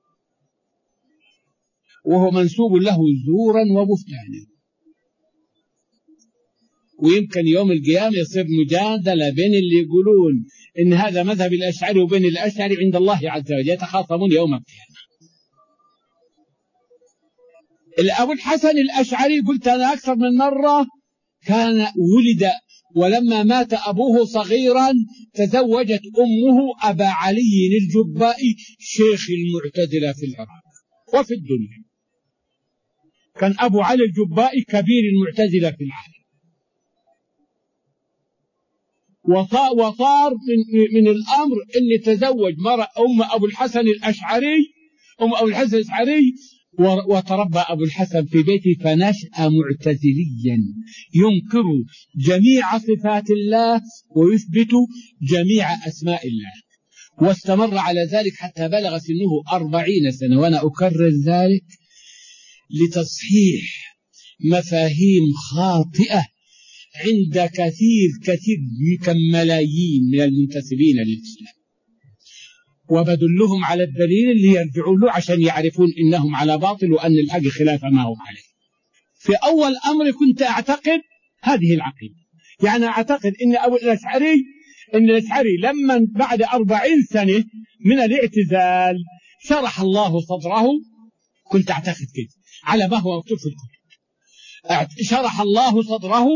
وهو منسوب له زورا وبهتانا، ويمكن يوم القيامة يصير مجادلة بين اللي يقولون إن هذا مذهب الأشعري وبين الأشعري عند الله عز وجل، يتخاصمون يوم القيامة. أبو الحسن الأشعري قلت أنا أكثر من مرة، كان ولد ولما مات أبوه صغيرا تزوجت أمه أبا علي الجبائي شيخ المعتزلة في العراق وفي الدنيا، كان أبو علي الجبائي كبير المعتزلة في العالم، وصار من الأمر أن تزوج مرة أم أبو الحسن الأشعري وتربى أبو الحسن في بيته، فنشأ معتزليا ينكر جميع صفات الله ويثبت جميع أسماء الله، واستمر على ذلك حتى بلغ سنه 40 سنة. وأنا أكرر ذلك لتصحيح مفاهيم خاطئة عند كثير كملايين من المنتسبين للإسلام، وبدلهم على الدليل اللي يرجعوا له عشان يعرفون إنهم على باطل وأن الحق خلاف ما هم عليه. في أول أمر كنت أعتقد هذه العقيدة، يعني أعتقد إن الأشعري لما بعد 40 سنة من الاعتزال شرح الله صدره، كنت أعتقد كده على ما هو مكتوب في الكتب، شرح الله صدره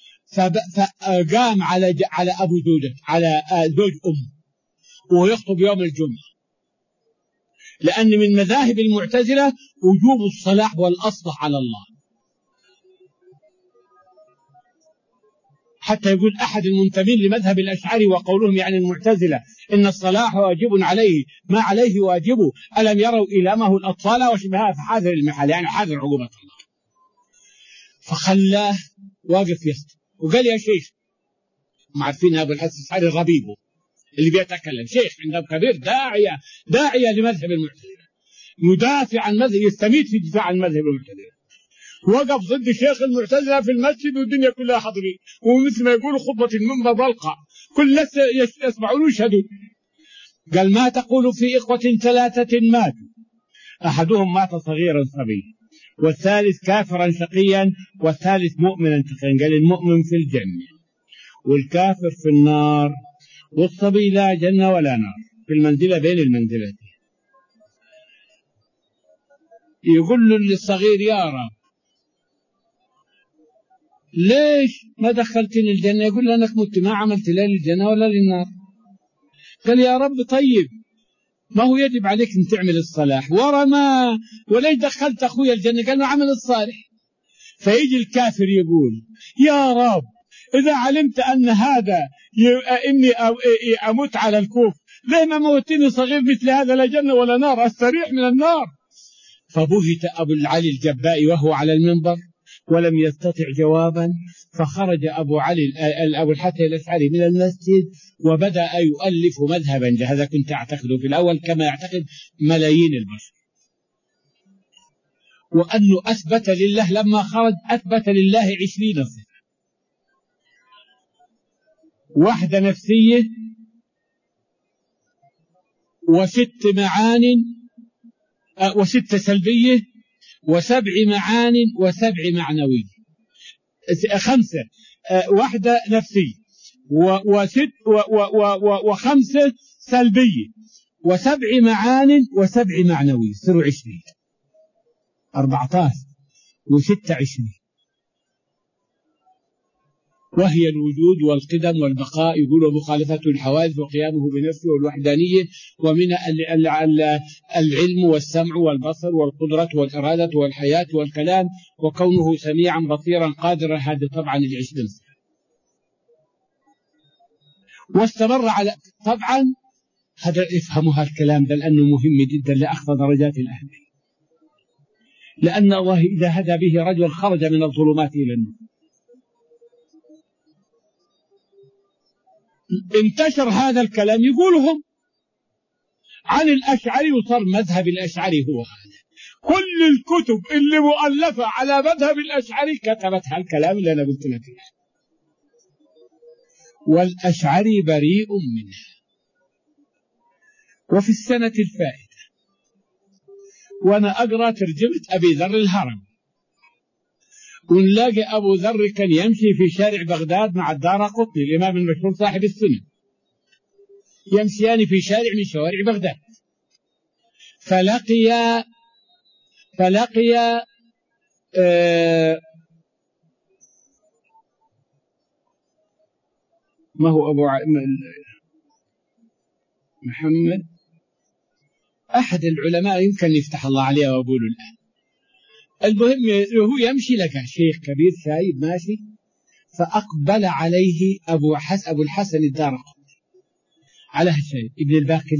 فقام على أبو زوجة، على زوج أمه، ويخطب يوم الجمعة، لأن من مذاهب المعتزلة وجوب الصلاح والأصلح على الله، حتى يقول أحد المنتمين لمذهب الأشعري وقولهم يعني المعتزلة إن الصلاح واجب عليه ما عليه واجبه، ألم يروا إلامه الأطفال وشبهها فحاذر المحال، يعني حاذر عقوبة الله، فخلاه واقف يخطب وقال يا شيخ، ما عارفين أبو الحسن الأشعري ربيبه اللي بيتكلم شيخ عندهم كبير داعية لمذهب المعتزلة، يدافع عن مذهب، يستميت في الدفاع عن مذهب المعتزلة، وقف ضد شيخ المعتزلة في المسجد والدنيا كلها حاضرين، ومثل ما يقول خطبة المنبر بلقى كل الناس يسمعون ويشهدون. قال ما تقول في إخوة 3 ماتوا، أحدهم مات صغيرا صبيا، والثالث كافرا شقيا، والثالث مؤمنا تقيا. قال المؤمن في الجنة والكافر في النار، والصبي لا جنة ولا نار، في المنزلة بين المنزلتين. يقول له للصغير يا رب ليش ما دخلتني الجنة؟ يقول له أنك مت ما عملت لا للجنة ولا للنار. قال يا رب طيب ما هو يجب عليك أن تعمل الصلاح ورما وليش دخلت أخوي الجنة؟ قال له عمل الصالح. فيجي الكافر يقول يا رب إذا علمت أن هذا إني أموت على الكفر ليه ما موتني صغير مثل هذا لا جنة ولا نار أستريح من النار. فبهت أبو العلي الجبائي وهو على المنبر ولم يستطع جوابا، فخرج أبو الحسن الأشعري من المسجد وبدأ يؤلف مذهبا. هذا كنت أعتقده في الأول كما يعتقد ملايين البشر، وأنه أثبت لله لما خرج أثبت لله 20 صفة: وحدة نفسية، و6 معان، و6 سلبية، و7 معان، و7 معنوية. 5 وحدة نفسية، و5 سلبية، و7 معان، و7 معنوية، صاروا 20. 14 و6 20، وهي الوجود والقدم والبقاء. يقول مخالفته الحوادث وقيامه بنفسه والوحدانية، ومن العلم والسمع والبصر والقدرة والإرادة والحياة والكلام، وكونه سميعا بصيرا قادرا. هذا طبعا 20. واستمر على طبعا هذا افهموا هالكلام ده لأنه مهم جدا لأخذ درجات الأهمية، لأن الله إذا هدى به رجل خرج من الظلمات إلى النور. انتشر هذا الكلام يقولهم عن الأشعري وصار مذهب الأشعري هو هذا. كل الكتب اللي مؤلفة على مذهب الأشعري كتبت هالكلام اللي أنا قلت لك إياه، والأشعري بريء منها. وفي السنة الفائتة وأنا أقرأ ترجمة أبي ذر الهرم، ونلاقي أبو ذر كان يمشي في شارع بغداد مع الدارقطني الإمام المشهور صاحب السنة، يمشيان في شارع من شوارع بغداد، فلقي ما هو أبو محمد أحد العلماء يمكن يفتح الله عليه وأقوله الآن. المهم هو يمشي لك شيخ كبير شايب ماشي، فأقبل عليه أبو الحسن الدارقطني على هالشيء ابن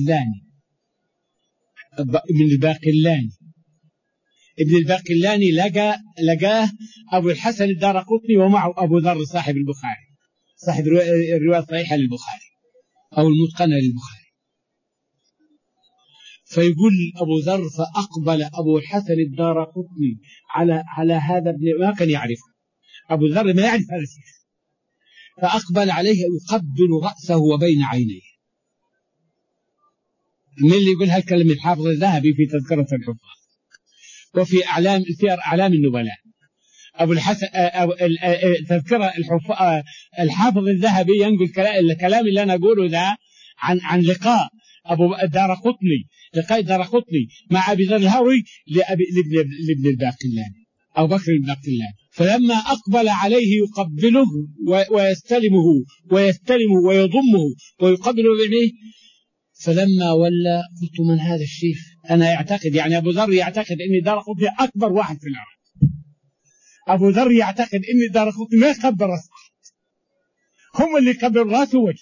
الباقلاني لقاه أبو الحسن الدارقطني ومعه أبو ذر صاحب البخاري، صاحب الرواية الصحيحة للبخاري أو المتقنة للبخاري. فيقول أبو ذر فأقبل أبو الحسن الدارقطني على هذا ابن ما كان يعرفه، أبو ذر ما يعرف هذا الشيخ، فأقبل عليه يقبل رأسه وبين عينيه. من اللي يقول هالكلمة؟ الحافظ الذهبي في تذكرة الحفاظ وفي أعلام النبلاء. أبو الحسن تذكرة الحافظ الذهبي ينقل الكلام اللي أنا أقوله ده عن لقاء أبو الدارقطني، لقاء الدارقطني مع أبي ذر الهروي لابن الباقلاني أو بكر الباقلاني. فلما أقبل عليه يقبله ويستلمه ويضمه ويقبله بعينيه، فلما ولى قلت من هذا الشيخ؟ أنا يعتقد يعني أبو ذر يعتقد أن الدارقطني أكبر واحد في العراق، أبو ذر يعتقد أن الدارقطني ما يقبل رأسه، هم اللي يقبل رأسه وجه،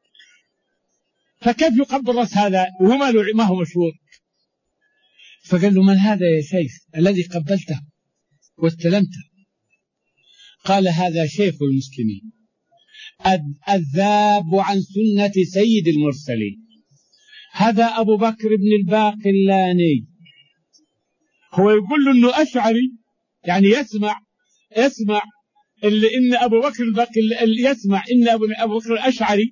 فكيف يقبل رأس هذا وهو ما هو مشهور؟ فقال له من هذا يا شيخ الذي قبلته واستلمته؟ قال هذا شيخ المسلمين الذاب عن سنة سيد المرسلين، هذا أبو بكر بن الباقلاني. هو يقول له أنه أشعري، يعني يسمع اللي إن أبو بكر الباقلاني يسمع إن أبو بكر الأشعري.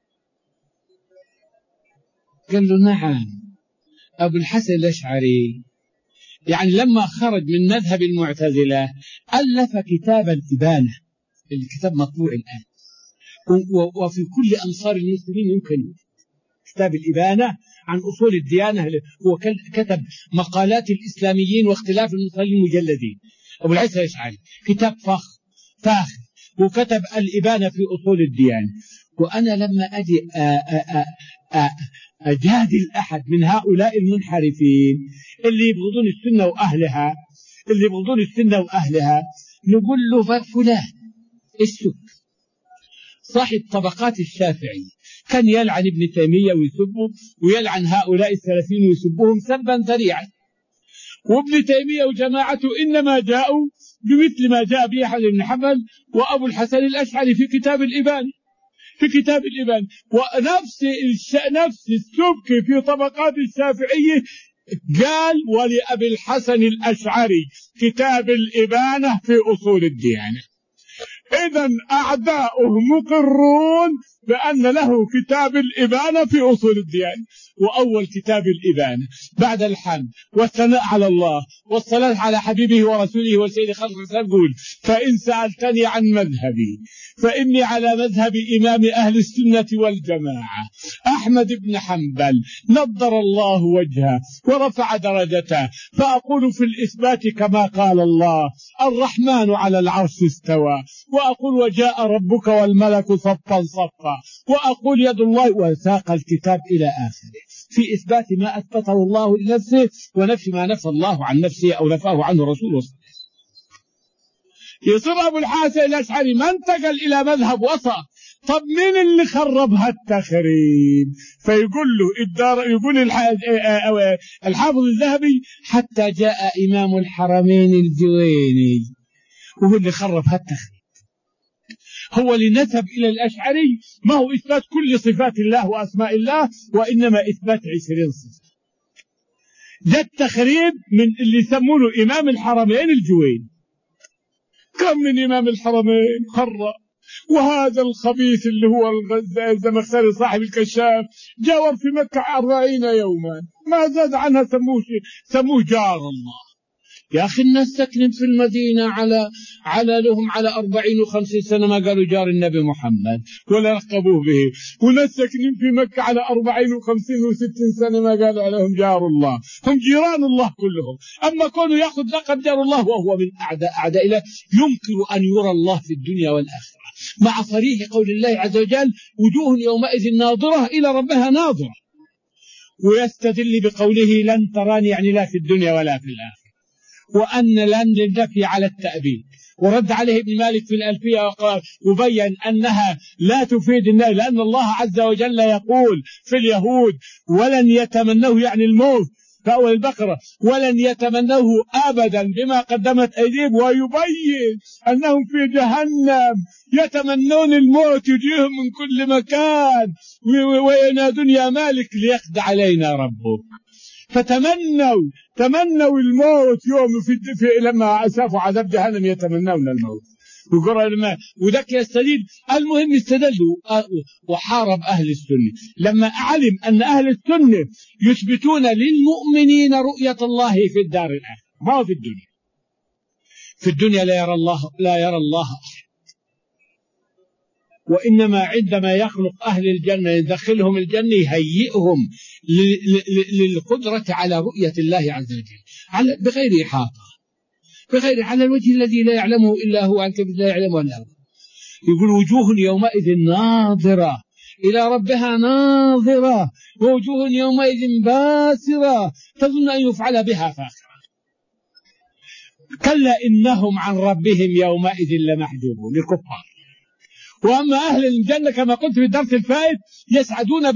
قال له نعم أبو الحسن الأشعري، يعني لما خرج من مذهب المعتزلة ألف كتاب الإبانة، الكتاب مطبوع الآن وفي كل أمصار المسلمين يمكن كتاب الإبانة عن أصول الديانة. هو كتب مقالات الإسلاميين واختلاف المسلمين مجلدين، أبو الحسن الأشعري كتاب فاخر، وكتب الإبانة في أصول الديانة. وأنا لما أجي أجادل أحد من هؤلاء المنحرفين اللي يبغضون السنة وأهلها، نقول له فلان السك صاحب طبقات الشافعي كان يلعن ابن تيمية ويسبه، ويلعن هؤلاء السلفيين ويسبهم سبا ذريعا، وابن تيمية وجماعته إنما جاءوا بمثل ما جاء به أحمد بن حنبل وأبو الحسن الأشعري في كتاب الإبان، ونفس السبكي في طبقات الشافعية قال ولأبي الحسن الأشعري كتاب الإبانة في أصول الديانة. إذن أعداؤه مقرون بأن له كتاب الإبانة في أصول الديانة. وأول كتاب الإبانة بعد الحمد والثناء على الله والصلاة على حبيبه ورسوله وسيد خلق الإسلام يقول: فإن سألتني عن مذهبي فإني على مذهب إمام أهل السنة والجماعة أحمد بن حنبل نضر الله وجهه ورفع درجته، فأقول في الإثبات كما قال الله: الرحمن على العرش استوى، وأقول: وجاء ربك والملك صفا صفا، وأقول: يد الله، وساق الكتاب إلى آخره في إثبات ما أثبته الله لنفسه ونفي ما نفى الله عن نفسه أو نفاه عنه رسوله. يصير أبو الحسن الأشعري ما انتقل إلى مذهب وسط. طب مين اللي خرب هالتخريب؟ فيقول له يقول الحافظ الذهبي: حتى جاء إمام الحرمين الجويني وهو اللي خرب هالتخريب. هو اللي نسب إلى الأشعري ما هو إثبات كل صفات الله وأسماء الله، وإنما إثبات 20 صفة. ده التخريب من اللي يسمونه إمام الحرمين الجويني. كم من إمام الحرمين خرب. وهذا الخبيث اللي هو الزمخشري صاحب الكشاف جاور في مكة 40 يوما ما زاد عنها، سموه جار الله. يا أخي الناس ساكنين في المدينة على لهم على 40 و50 سنة ما قالوا جار النبي محمد ولا لقبوه به، وناس ساكنين في مكة على 40 و50 و60 سنة ما قالوا عليهم جار الله. هم جيران الله كلهم. أما كونه يأخذ لقب جار الله وهو من أعداء الله، يمكن أن يرى الله في الدنيا والآخرة مع صريح قول الله عز وجل: وجوه يومئذ ناظرة إلى ربها ناظرة. ويستدل بقوله: لن تراني، يعني لا في الدنيا ولا في الآخرة. وأن لن للنفي على التأبيد. ورد عليه ابن مالك في الألفية وقال وبين أنها لا تفيد النفي، لأن الله عز وجل يقول في اليهود: ولن يتمنوه، يعني الموت في أول البقرة، ولن يتمنوه أبدا بما قدمت أيديهم، ويبين أنهم في جهنم يتمنون الموت يجيهم من كل مكان وينادون: يا مالك ليقضي علينا ربك. فتمنوا الموت يوم لما أسافوا عذاب جهنم يتمنون الموت. وذاك يستدل. المهم استدلوا وحارب أهل السنة لما علم أن أهل السنة يثبتون للمؤمنين رؤية الله في الدار الآخرة، ما هو في الدنيا. في الدنيا لا يرى الله أحد، وإنما عندما يخلق أهل الجنة يدخلهم الجنة يهيئهم للقدرة على رؤية الله عز وجل بغير إحاطة، بغير على الوجه الذي لا يعلمه إلا هو، عن كبير لا يعلمه إلا هو. يقول: وجوه يومئذ ناظرة إلى ربها ناظرة، ووجوه يومئذ باسرة تظن أن يفعل بها فاخرة. كلا إنهم عن ربهم يومئذ لمحجوبون، الكفار. وأما أهل الجنة كما قلت في الدرس الفائت يسعدون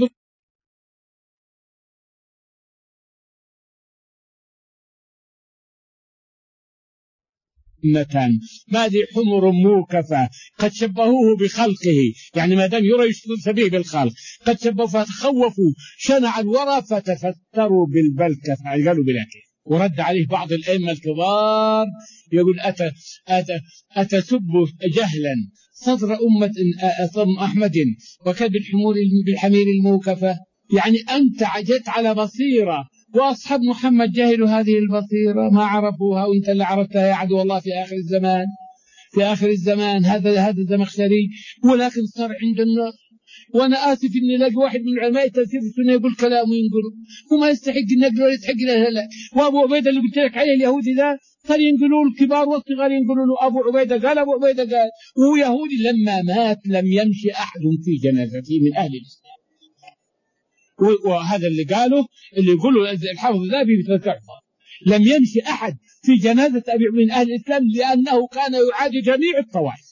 ما ذي حمر موكفة قد شبهوه بخلقه، يعني ما دام يرى يشبه بالخلق، قد شبهوا فتخوفوا شنع الورى فتفتروا بالبلكة فعجلوا بلاكه. ورد عليه بعض الأئمة الكبار يقول: أتسب جهلا صدر أمة أحمد وكد بالحمير الموكفة. يعني أنت عجت على بصيرة، وأصحاب محمد جاهلوا هذه البصيرة ما عرفوها، وأنت اللي عرفتها يا عدو الله في آخر الزمان. هذا الزمخشري. ولكن صار عند الناس، وأنا آسف إني لاقي واحد من علماء تفسير السنة يقول كلام وينقله وما يستحق النقل ولا يستحق لا. وأبو عبيدة اللي قلت لك عليه اليهودي ذا صار ينقلوا الكبار والصغار ينقلوا له أبو عبيدة قال وهو يهودي. لما مات لم يمشي أحد في جنازته من أهل الإسلام. وهذا اللي قاله اللي يقوله الحافظ الذهبي بتحفة. لم يمشي أحد في جنازة أبي من أهل الإسلام لأنه كان يعادي جميع الطوائف.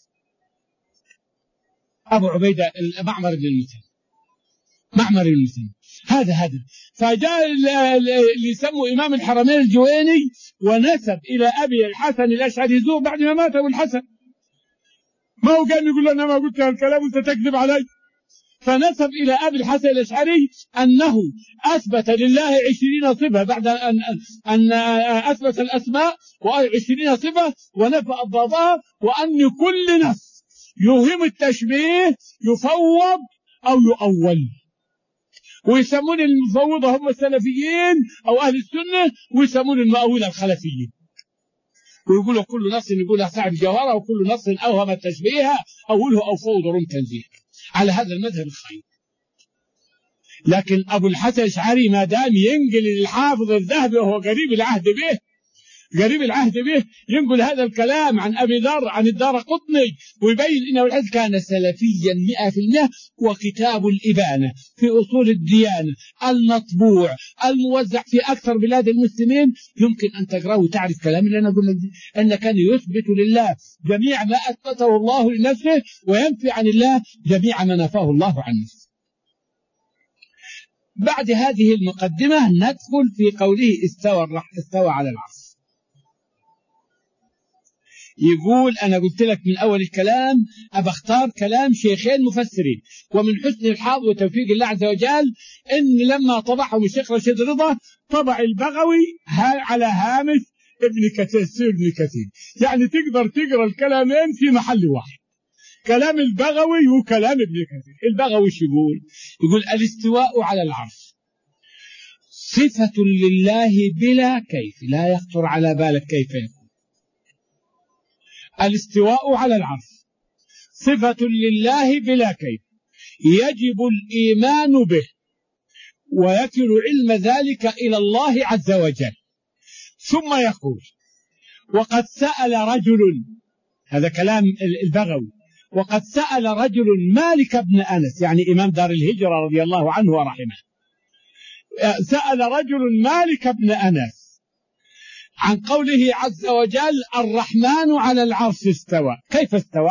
أبو عبيدة معمر بن المثنى هذا فجاء اللي يسموا إمام الحرمين الجويني ونسب إلى أبي الحسن الأشعري زور بعد ما مات أبو الحسن. ما هو كان يقول أنا ما قلت هالكلام وأنت تكذب علي، فنسب إلى أبي الحسن الأشعري أنه أثبت لله 20 صفة بعد أن أثبت الأسماء و20 صفة ونفى أضدادها، وأن كل نص يوهم التشبيه يفوض أو يؤول. ويسمون المفوضة هم السلفيين أو أهل السنة، ويسمون المؤولة الخلفيين، ويقولوا كل نص يقولها صاحب جوهرة، وكل نص أوهم التشبيه أوله أو فوض رم تنزيه على هذا المذهب الخير. لكن أبو الحسن الأشعري ما دام ينقل الحافظ الذهبي وهو قريب العهد به ينقل هذا الكلام عن أبي ذر عن الدارقطني ويبين أنه الحديث كان سلفيا 100%. وكتاب الإبانة في أصول الديانة المطبوع الموزع في أكثر بلاد المسلمين يمكن أن تقرأه وتعرف كلام اللي أنا أقول لك أن كان يثبت لله جميع ما أثبته الله لنفسه وينفي عن الله جميع ما نفاه الله عن نفسه. بعد هذه المقدمة ندخل في قوله استوى على العرش. يقول أنا قلت لك من أول الكلام أبختار كلام شيخين مفسرين، ومن حسن الحظ وتوفيق الله عز وجل إن لما طبعهم الشيخ رشيد رضا طبع البغوي على هامش ابن كثير، يعني تقدر تقرأ الكلامين في محل واحد، كلام البغوي وكلام ابن كثير. البغوي يقول الاستواء على العرش صفة لله بلا كيف، لا يخطر على بالك كيف يكون. الاستواء على العرش صفة لله بلا كيف، يجب الإيمان به ويكل علم ذلك إلى الله عز وجل. ثم يقول وقد سأل رجل، هذا كلام البغوي، وقد سأل رجل مالك بن أنس يعني إمام دار الهجرة رضي الله عنه ورحمه، سأل رجل مالك بن أنس عن قوله عز وجل الرحمن على العرش استوى، كيف استوى؟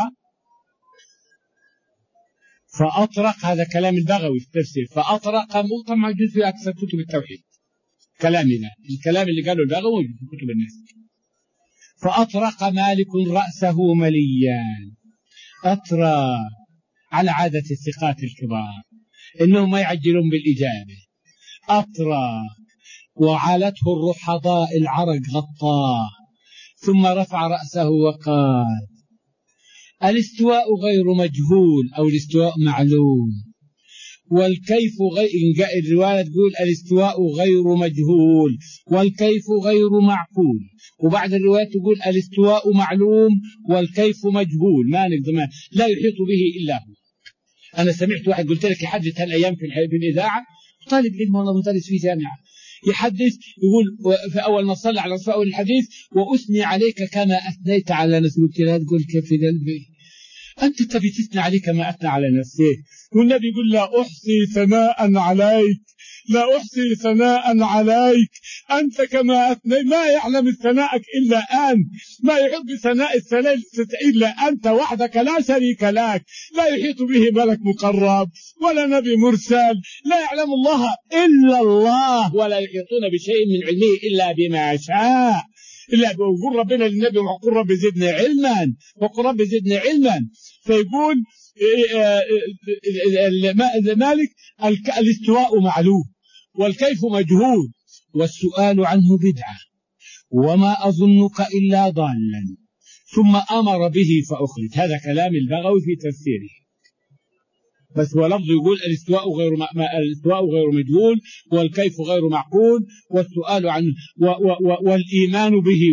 فأطرق، هذا كلام البغوي في التفسير، فأطرق موطن موجود في أكثر كتب التوحيد، كلامنا الكلام اللي قاله البغوي في كتب الناس. فأطرق مالك رأسه مليا، أطرى على عادة الثقات الكبار إنهم ما يعجلون بالإجابة، أطرى وعالته الرحضاء العرق غطاه، ثم رفع رأسه وقال الاستواء غير مجهول أو الاستواء معلوم، والكيف الرواية تقول الاستواء غير مجهول والكيف غير معقول، وبعد الرواية تقول الاستواء معلوم والكيف مجهول، ما نقدر لا يحيط به إلا هو. أنا سمعت واحد قلت لك يحدث هالأيام في الإذاعة، طالب علم والله مدرس في جامعة، يحدث يقول في أول ما صلى على رسول الحديث وأثني عليك كما أثنيت على نفسك. قلت له تقول كيف في قلبي أنت تبي تثني عليك ما أثنى على نفسك، والنبي يقول لا أحصي ثناء عليك، لا أحصي ثناء عليك أنت كما أثني، ما يعلم ثناءك إلا أنت، ما يحب بثناء الثناء إلا أنت وحدك لا شريك لك، لا يحيط به ملك مقرب ولا نبي مرسل، لا يعلم الله إلا الله، ولا يحيطون بشيء من علمه إلا بما شاء، إلا يقول ربنا للنبي وقل رب زدنا علما وقل رب زدنا علما. فيقول مالك الاستواء معلوم والكيف مجهول والسؤال عنه بدعة وما أظنك إلا ضالا، ثم أمر به فأخرج. هذا كلام البغوي في تفسيره، بس هو لفظ يقول الاستواء غير مجهول والكيف غير معقول والسؤال عنه والإيمان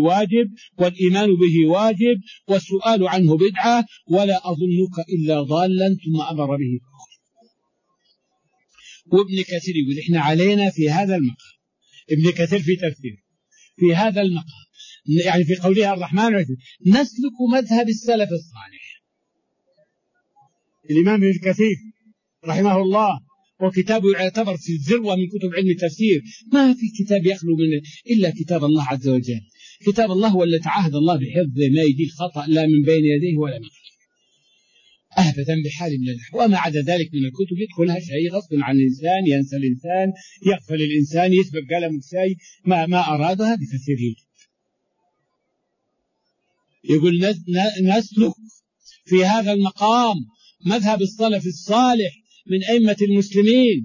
به واجب والسؤال عنه بدعة ولا أظنك إلا ضالا، ثم أمر به فأخرج. وابن كثير يقول إحنا علينا في هذا المقام، ابن كثير في تفسير في هذا المقام يعني في قولها الرحمن نسلك مذهب السلف الصالح. الإمام ابن كثير رحمه الله وكتابه يعتبر في الذروة من كتب علم التفسير. ما في كتاب يخلو من إلا كتاب الله عز وجل. كتاب الله هو الذي تعاهد الله بحفظه، ما يجي الخطأ لا من بين يديه ولا من خلفه أبدا بحال من الأحوال. وما عدا ذلك من الكتب يدخلها شيء غصب عن الإنسان، ينسى الإنسان، يغفل الإنسان، يسبق قلم شيء ما أراد، هذه تفسير. يقول نسلك في هذا المقام مذهب السلف الصالح من أئمة المسلمين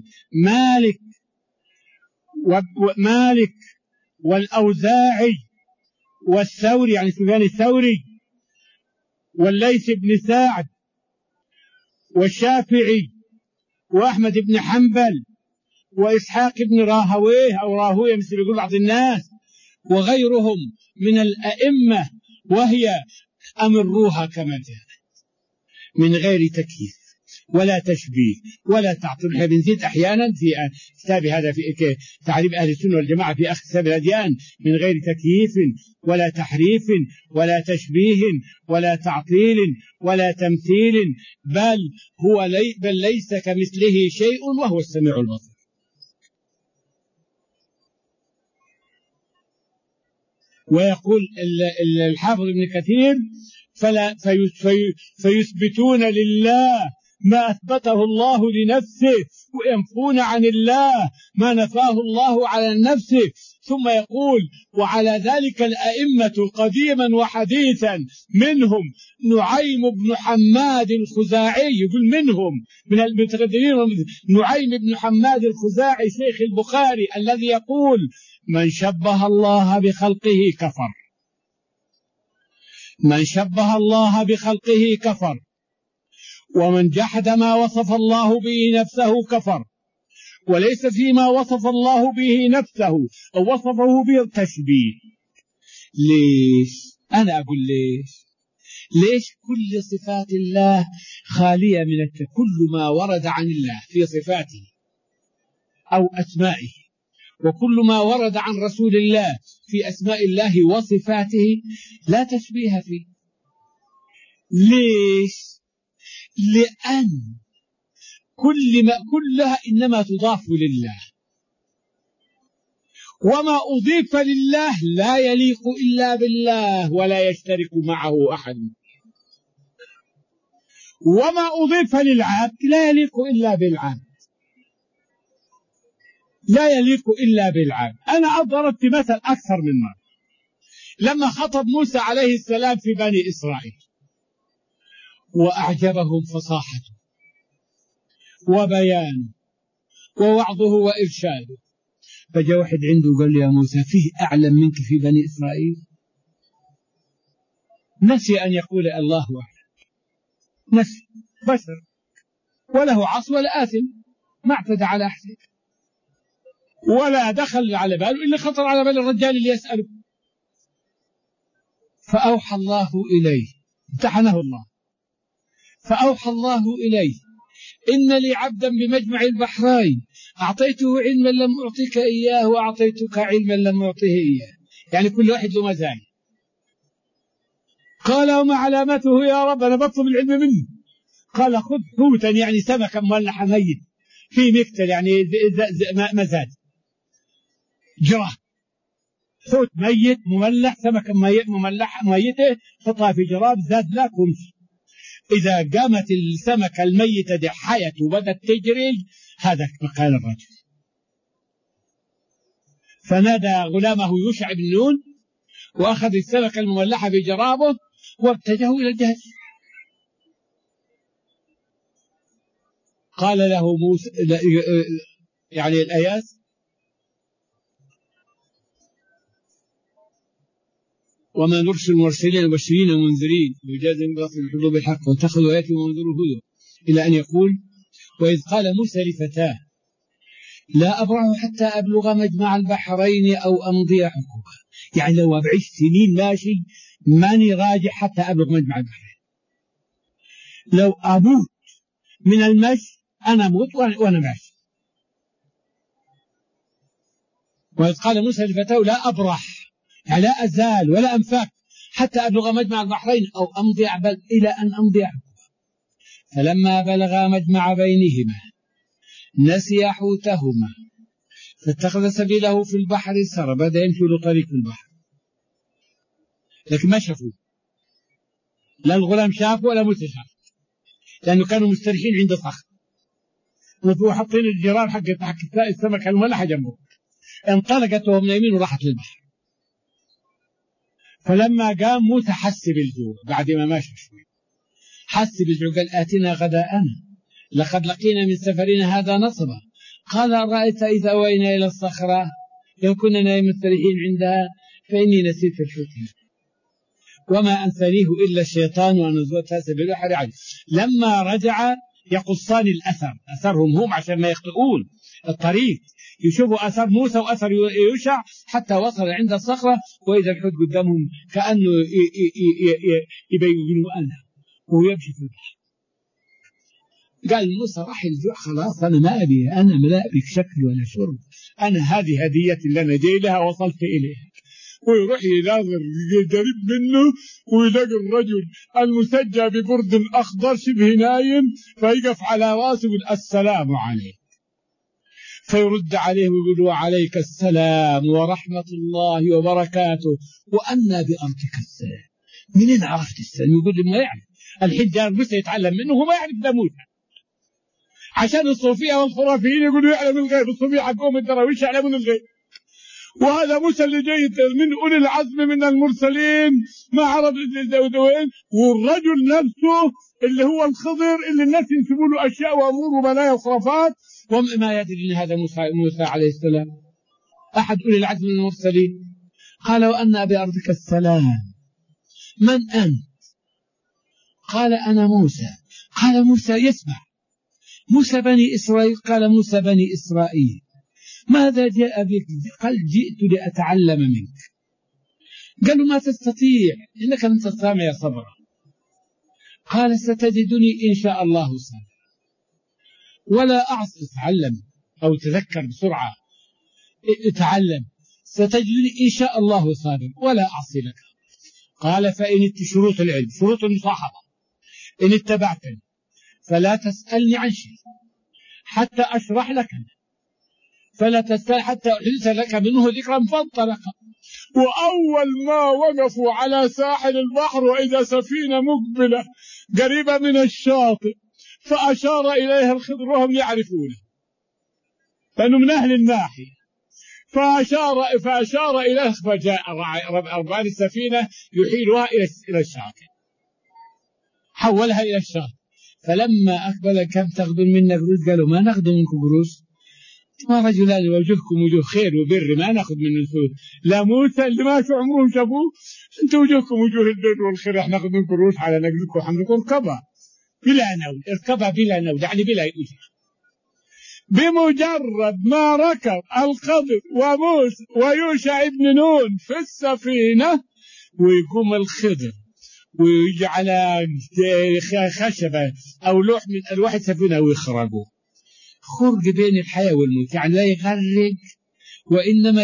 مالك والأوزاعي والثوري، يعني سفيان الثوري، والليث بن سعد والشافعي وأحمد بن حنبل وإسحاق بن راهويه أو راهويه مثل يقول بعض الناس، وغيرهم من الأئمة، وهي أمروها كما جاءت من غير تكييف ولا تشبيه ولا تعطيل. احنا بنزيد احيانا في كتاب هذا في تعريف اهل السنه والجماعه في اخر كتاب الاديان من غير تكييف ولا تحريف ولا تشبيه ولا تعطيل ولا تمثيل، بل ليس كمثله شيء وهو السميع البصير. ويقول الحافظ ابن كثير فيثبتون لله ما أثبته الله لنفسه وينفون عن الله ما نفاه الله على نفسه. ثم يقول وعلى ذلك الأئمة قديما وحديثا، منهم نعيم بن حماد الخزاعي، يقول منهم من المتقدمين نعيم بن حماد الخزاعي شيخ البخاري الذي يقول من شبه الله بخلقه كفر، من شبه الله بخلقه كفر، ومن جحد ما وصف الله به نفسه كفر، وليس فيما وصف الله به نفسه أو وصفه به تشبيه. ليش؟ أنا أقول ليش كل صفات الله خالية من كل ما ورد عن الله في صفاته أو أسمائه، وكل ما ورد عن رسول الله في أسماء الله وصفاته لا تشبيه فيه. ليش؟ لأن كلها إنما تضاف لله، وما أضيف لله لا يليق إلا بالله ولا يشترك معه أحد، وما أضيف للعبد لا يليق إلا بالعبد، لا يليق إلا بالعبد. أنا ضربت مثل أكثر من مرة لما خطب موسى عليه السلام في بني إسرائيل وأعجبهم فصاحته وبيانه ووعظه وإرشاده، فجاء واحد عنده وقال له يا موسى فيه أعلم منك في بني إسرائيل؟ نسي أن يقول الله أعلم، نسي، بشر وله عصر ولا آثم، ما اعتدى على أحد ولا دخل على باله إلا خطر على بال الرجال اللي يسأله. فأوحى الله إليه، امتحنه الله، فأوحى الله إليه إن لي عبدا بمجمع البحرين أعطيته علما لم أعطيك إياه وأعطيتك علما لم أعطيه إياه، يعني كل واحد له مزايا. قال وما علامته يا رب؟ أنا بطلب العلم منه. قال خذ حوتا، يعني سمكا مولحا ميت في مكتل، يعني مزاد جراه، حوت ميت مملح، سمكا مملح ميته، حطها في جراب زاد لا كمش. إذا قامت السمكة الميتة دي حية وبدت تجري، هذا مقال الرجل. فنادى غلامه يوشع بن نون وأخذ السمكة المملحة في جرابه واتجهه إلى الجهل. قال له موسى، يعني الآيات وما نرسل المرسلين مبشرين ومنذرين ويجازهم باطل الحب بالحق واتخذوا آياتي وانذروا الهدى، إلى أن يقول وإذ قال موسى لفتاه لا أبرح حتى أبلغ مجمع البحرين أو أمضي حقوبا، يعني لو أبعش سنين ماشي ماني راجع حتى أبلغ مجمع البحرين. لو أموت من المشي أنا أموت وأنا ماشي. وإذ قال موسى لفتاه لا أبرح، يعني لا أزال ولا أنفك حتى أبلغ مجمع البحرين أو أمضي إلى أن أمضي حقوبا. فلما بلغ مجمع بينهما نسي حوتهما فاتخذ سبيله في البحر سرى، بدأ يمشي له طريق في البحر، لكن ما شافوه، لا الغلام شافه ولا موسى شافه، لأنه كانوا مستريحين عند صخر وحاطين الجيران حق السمك الملح جنبه. انطلقت وهم نايمين وراحت للبحر. فلما قام موسى حس بالجوع بعد ما ماشى شوي، حس بالجوع، قال آتنا غداءنا لقد لقينا من سفرنا هذا نصبا. قال رأيت إذا أوينا إلى الصخرة لو كنا مستريحين عندها فإني نسيت الحوت وما أنسانيه إلا الشيطان وأن نزوتها سبيل البحر عادي. لما رجع يقصان الأثر، أثرهم هم عشان ما يخطئون الطريق، يشوفوا أثر موسى وأثر يوشع حتى وصل عند الصخرة وإذا الحوت قدامهم كأنه يبينوا أنا ويمشي في البحر. قال موسى راح الجوع خلاص، أنا ما أبي، أنا لا أبي شكل ولا شرب، أنا هذه هدية اللي أنا جاي لها وصلت إليها. ويروح يناظر قريب منه ويلاقي الرجل المسجى ببرد أخضر شبه نايم، فيقف على راسه ويقول السلام عليك، فيرد عليه ويقول وعليك السلام ورحمة الله وبركاته وأنا بأرضك السلام. منين عرفت السلام؟ يقول لي ما يعرف، الحين جاء موسى يتعلم منه وما يعرف ده موسى. عشان الصوفية والخرافيين يقولوا يعلم الغيب، الصوفية حقهم الدراويش يعلمون الغيب، وهذا موسى اللي جاي من أولي العزم من المرسلين ما عرف وين. والرجل نفسه اللي هو الخضر اللي الناس ينسبوا له أشياء وأمور وبلايا وخرافات وما يدري أن هذا موسى عليه السلام أحد أولي العزم من المرسلين. قال وأنا بأرضك السلام، من أنت؟ قال أنا موسى. قال موسى يسمع، موسى بني إسرائيل. قال موسى بني إسرائيل ماذا جاء بك؟ قال جئت لأتعلم منك. قالوا ما تستطيع، إنك لن تستطيع يا صبرا. قال ستجدني إن شاء الله صابرا ولا أعصي. اتعلم أو تذكر بسرعة، اتعلم، ستجدني إن شاء الله صابرا ولا أعصي لك. قال فإن شروط العلم، شروط المصاحبة، إن اتبعتني فلا تسألني عن شيء حتى أشرح لك، فلا تستطيع حتى أحدث لك منه ذكرا. فانطلق، وأول ما وقفوا على ساحل البحر وإذا سفينة مقبلة قريبة من الشاطئ فأشار إليها الخضر وهم يعرفونه لأنه من أهل الناحية، فأشار إليها فجاء ربان السفينة يحيلها إلى الشاطئ، حولها إلى الشاطئ. فلما أقبل كم تغدون منا قروش؟ قالوا ما ناخذ منكم قروش، ما رجلان وجهكم وجوه خير وبر ما ناخذ من الفلوس. لا موسى اللي ما شو عمرهم شافوه، انتم وجوهكم وجوه البر والخير، احنا ناخذ منكم قروش على نقلكم وحملكم. اركبها بلا نول، اركبها بلا نول يعني بلا أجر. بمجرد ما ركب الخضر وموسى ويوشع ابن نون في السفينة ويقوم الخضر ويجعل خشبة أو لوح من ألواح السفينة ويخرجوا خرج بين الحياة والموت، يعني لا يغرق وإنما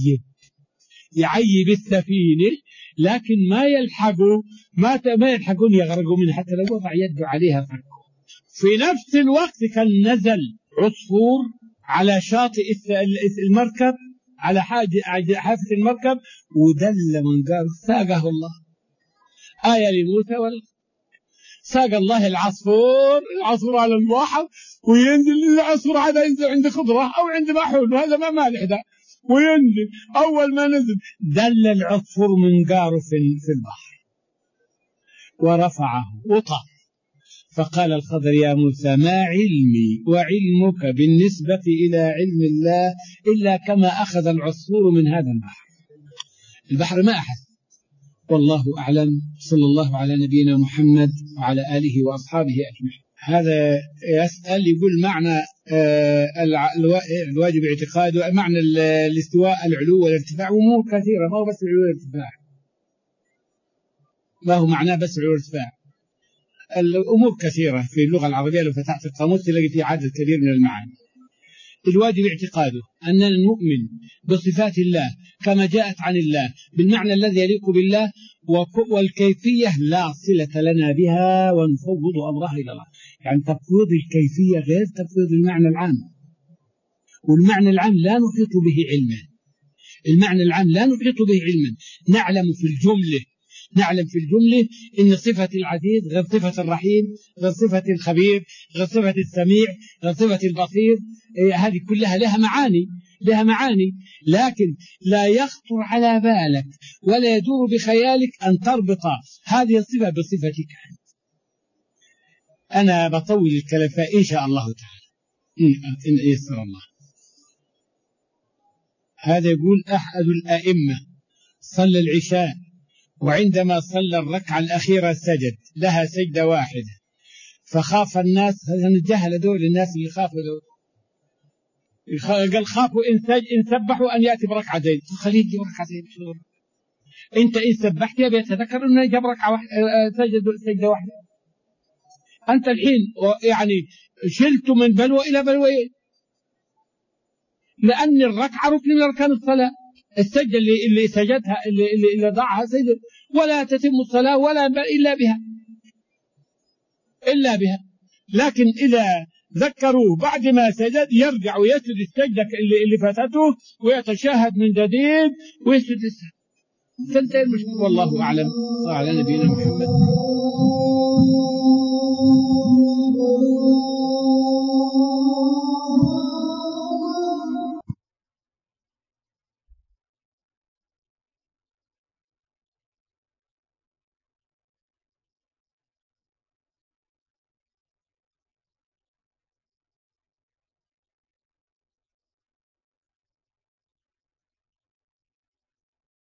يعيب السفينة، لكن ما يلحقون يغرقوا منها حتى لو وضع يده عليها فرقه. في نفس الوقت كان نزل عصفور على شاطئ المركب، على حافة المركب، ودل من قال ساقه الله، آية لموسى ساق الله العصفور على البحر، وينزل العصفور هذا ينزل عند خضرة أو عند محول، وهذا ما مالح ده، وينزل أول ما نزل دل العصفور منقاره في البحر ورفعه وطار. فقال الخضر يا موسى ما علمي وعلمك بالنسبة إلى علم الله إلا كما أخذ العصفور من هذا البحر ما أحس. والله أعلم. صلى الله على نبينا محمد وعلى آله وأصحابه أجمعين. هذا يسأل يقول معنى الواجب اعتقاده، معنى الاستواء العلو والارتفاع، وأمور كثيرة، ما هو بس العلو والارتفاع، ما هو معناه بس العلو والارتفاع، الأمور كثيرة في اللغة العربية. لو فتحت القاموس تلاقي فيه عدد كبير من المعاني. الواجب اعتقاده أننا نؤمن بصفات الله كما جاءت عن الله بالمعنى الذي يليق بالله، والكيفية لا صلة لنا بها ونفوض أمرها إلى الله. يعني تفويض الكيفية غير تفويض المعنى العام. والمعنى العام لا نحيط به علما، المعنى العام لا نحيط به علما. نعلم في الجملة إن صفة العزيز غير صفة الرحيم، غير صفة الخبير، غير صفة السميع، غير صفة البصير. هذه كلها لها معاني، لكن لا يخطر على بالك ولا يدور بخيالك أن تربط هذه الصفة بصفتك أنت. أنا بطول الكلام إن شاء الله تعالى إن يسر الله. هذا يقول أحد الأئمة صلى العشاء، وعندما صلى الركعة الأخيرة سجد لها سجدة واحدة، فخاف الناس، نتجاهل دول الناس اللي خافوا دول، قال خافوا إن سبحوا أن يأتي بركعتين، خليه يجي بركعتين. أنت إن سبحت يبي يتذكر أنه يجي بركعة واحدة، سجدة واحدة. أنت الحين يعني شلت من بلوى إلى بلوى، لأن الركعة ركن من أركان الصلاة. السجدة اللي سجدها اللي ضاعها سجد، ولا تتم الصلاة ولا إلا بها. لكن إذا ذكروه بعد ما سجد يرجع ويسجد السجدة اللي فاتته ويتشاهد من جديد ويسجد السجدة. تنتهي المشكلة. والله أعلم. صلى على نبينا محمد.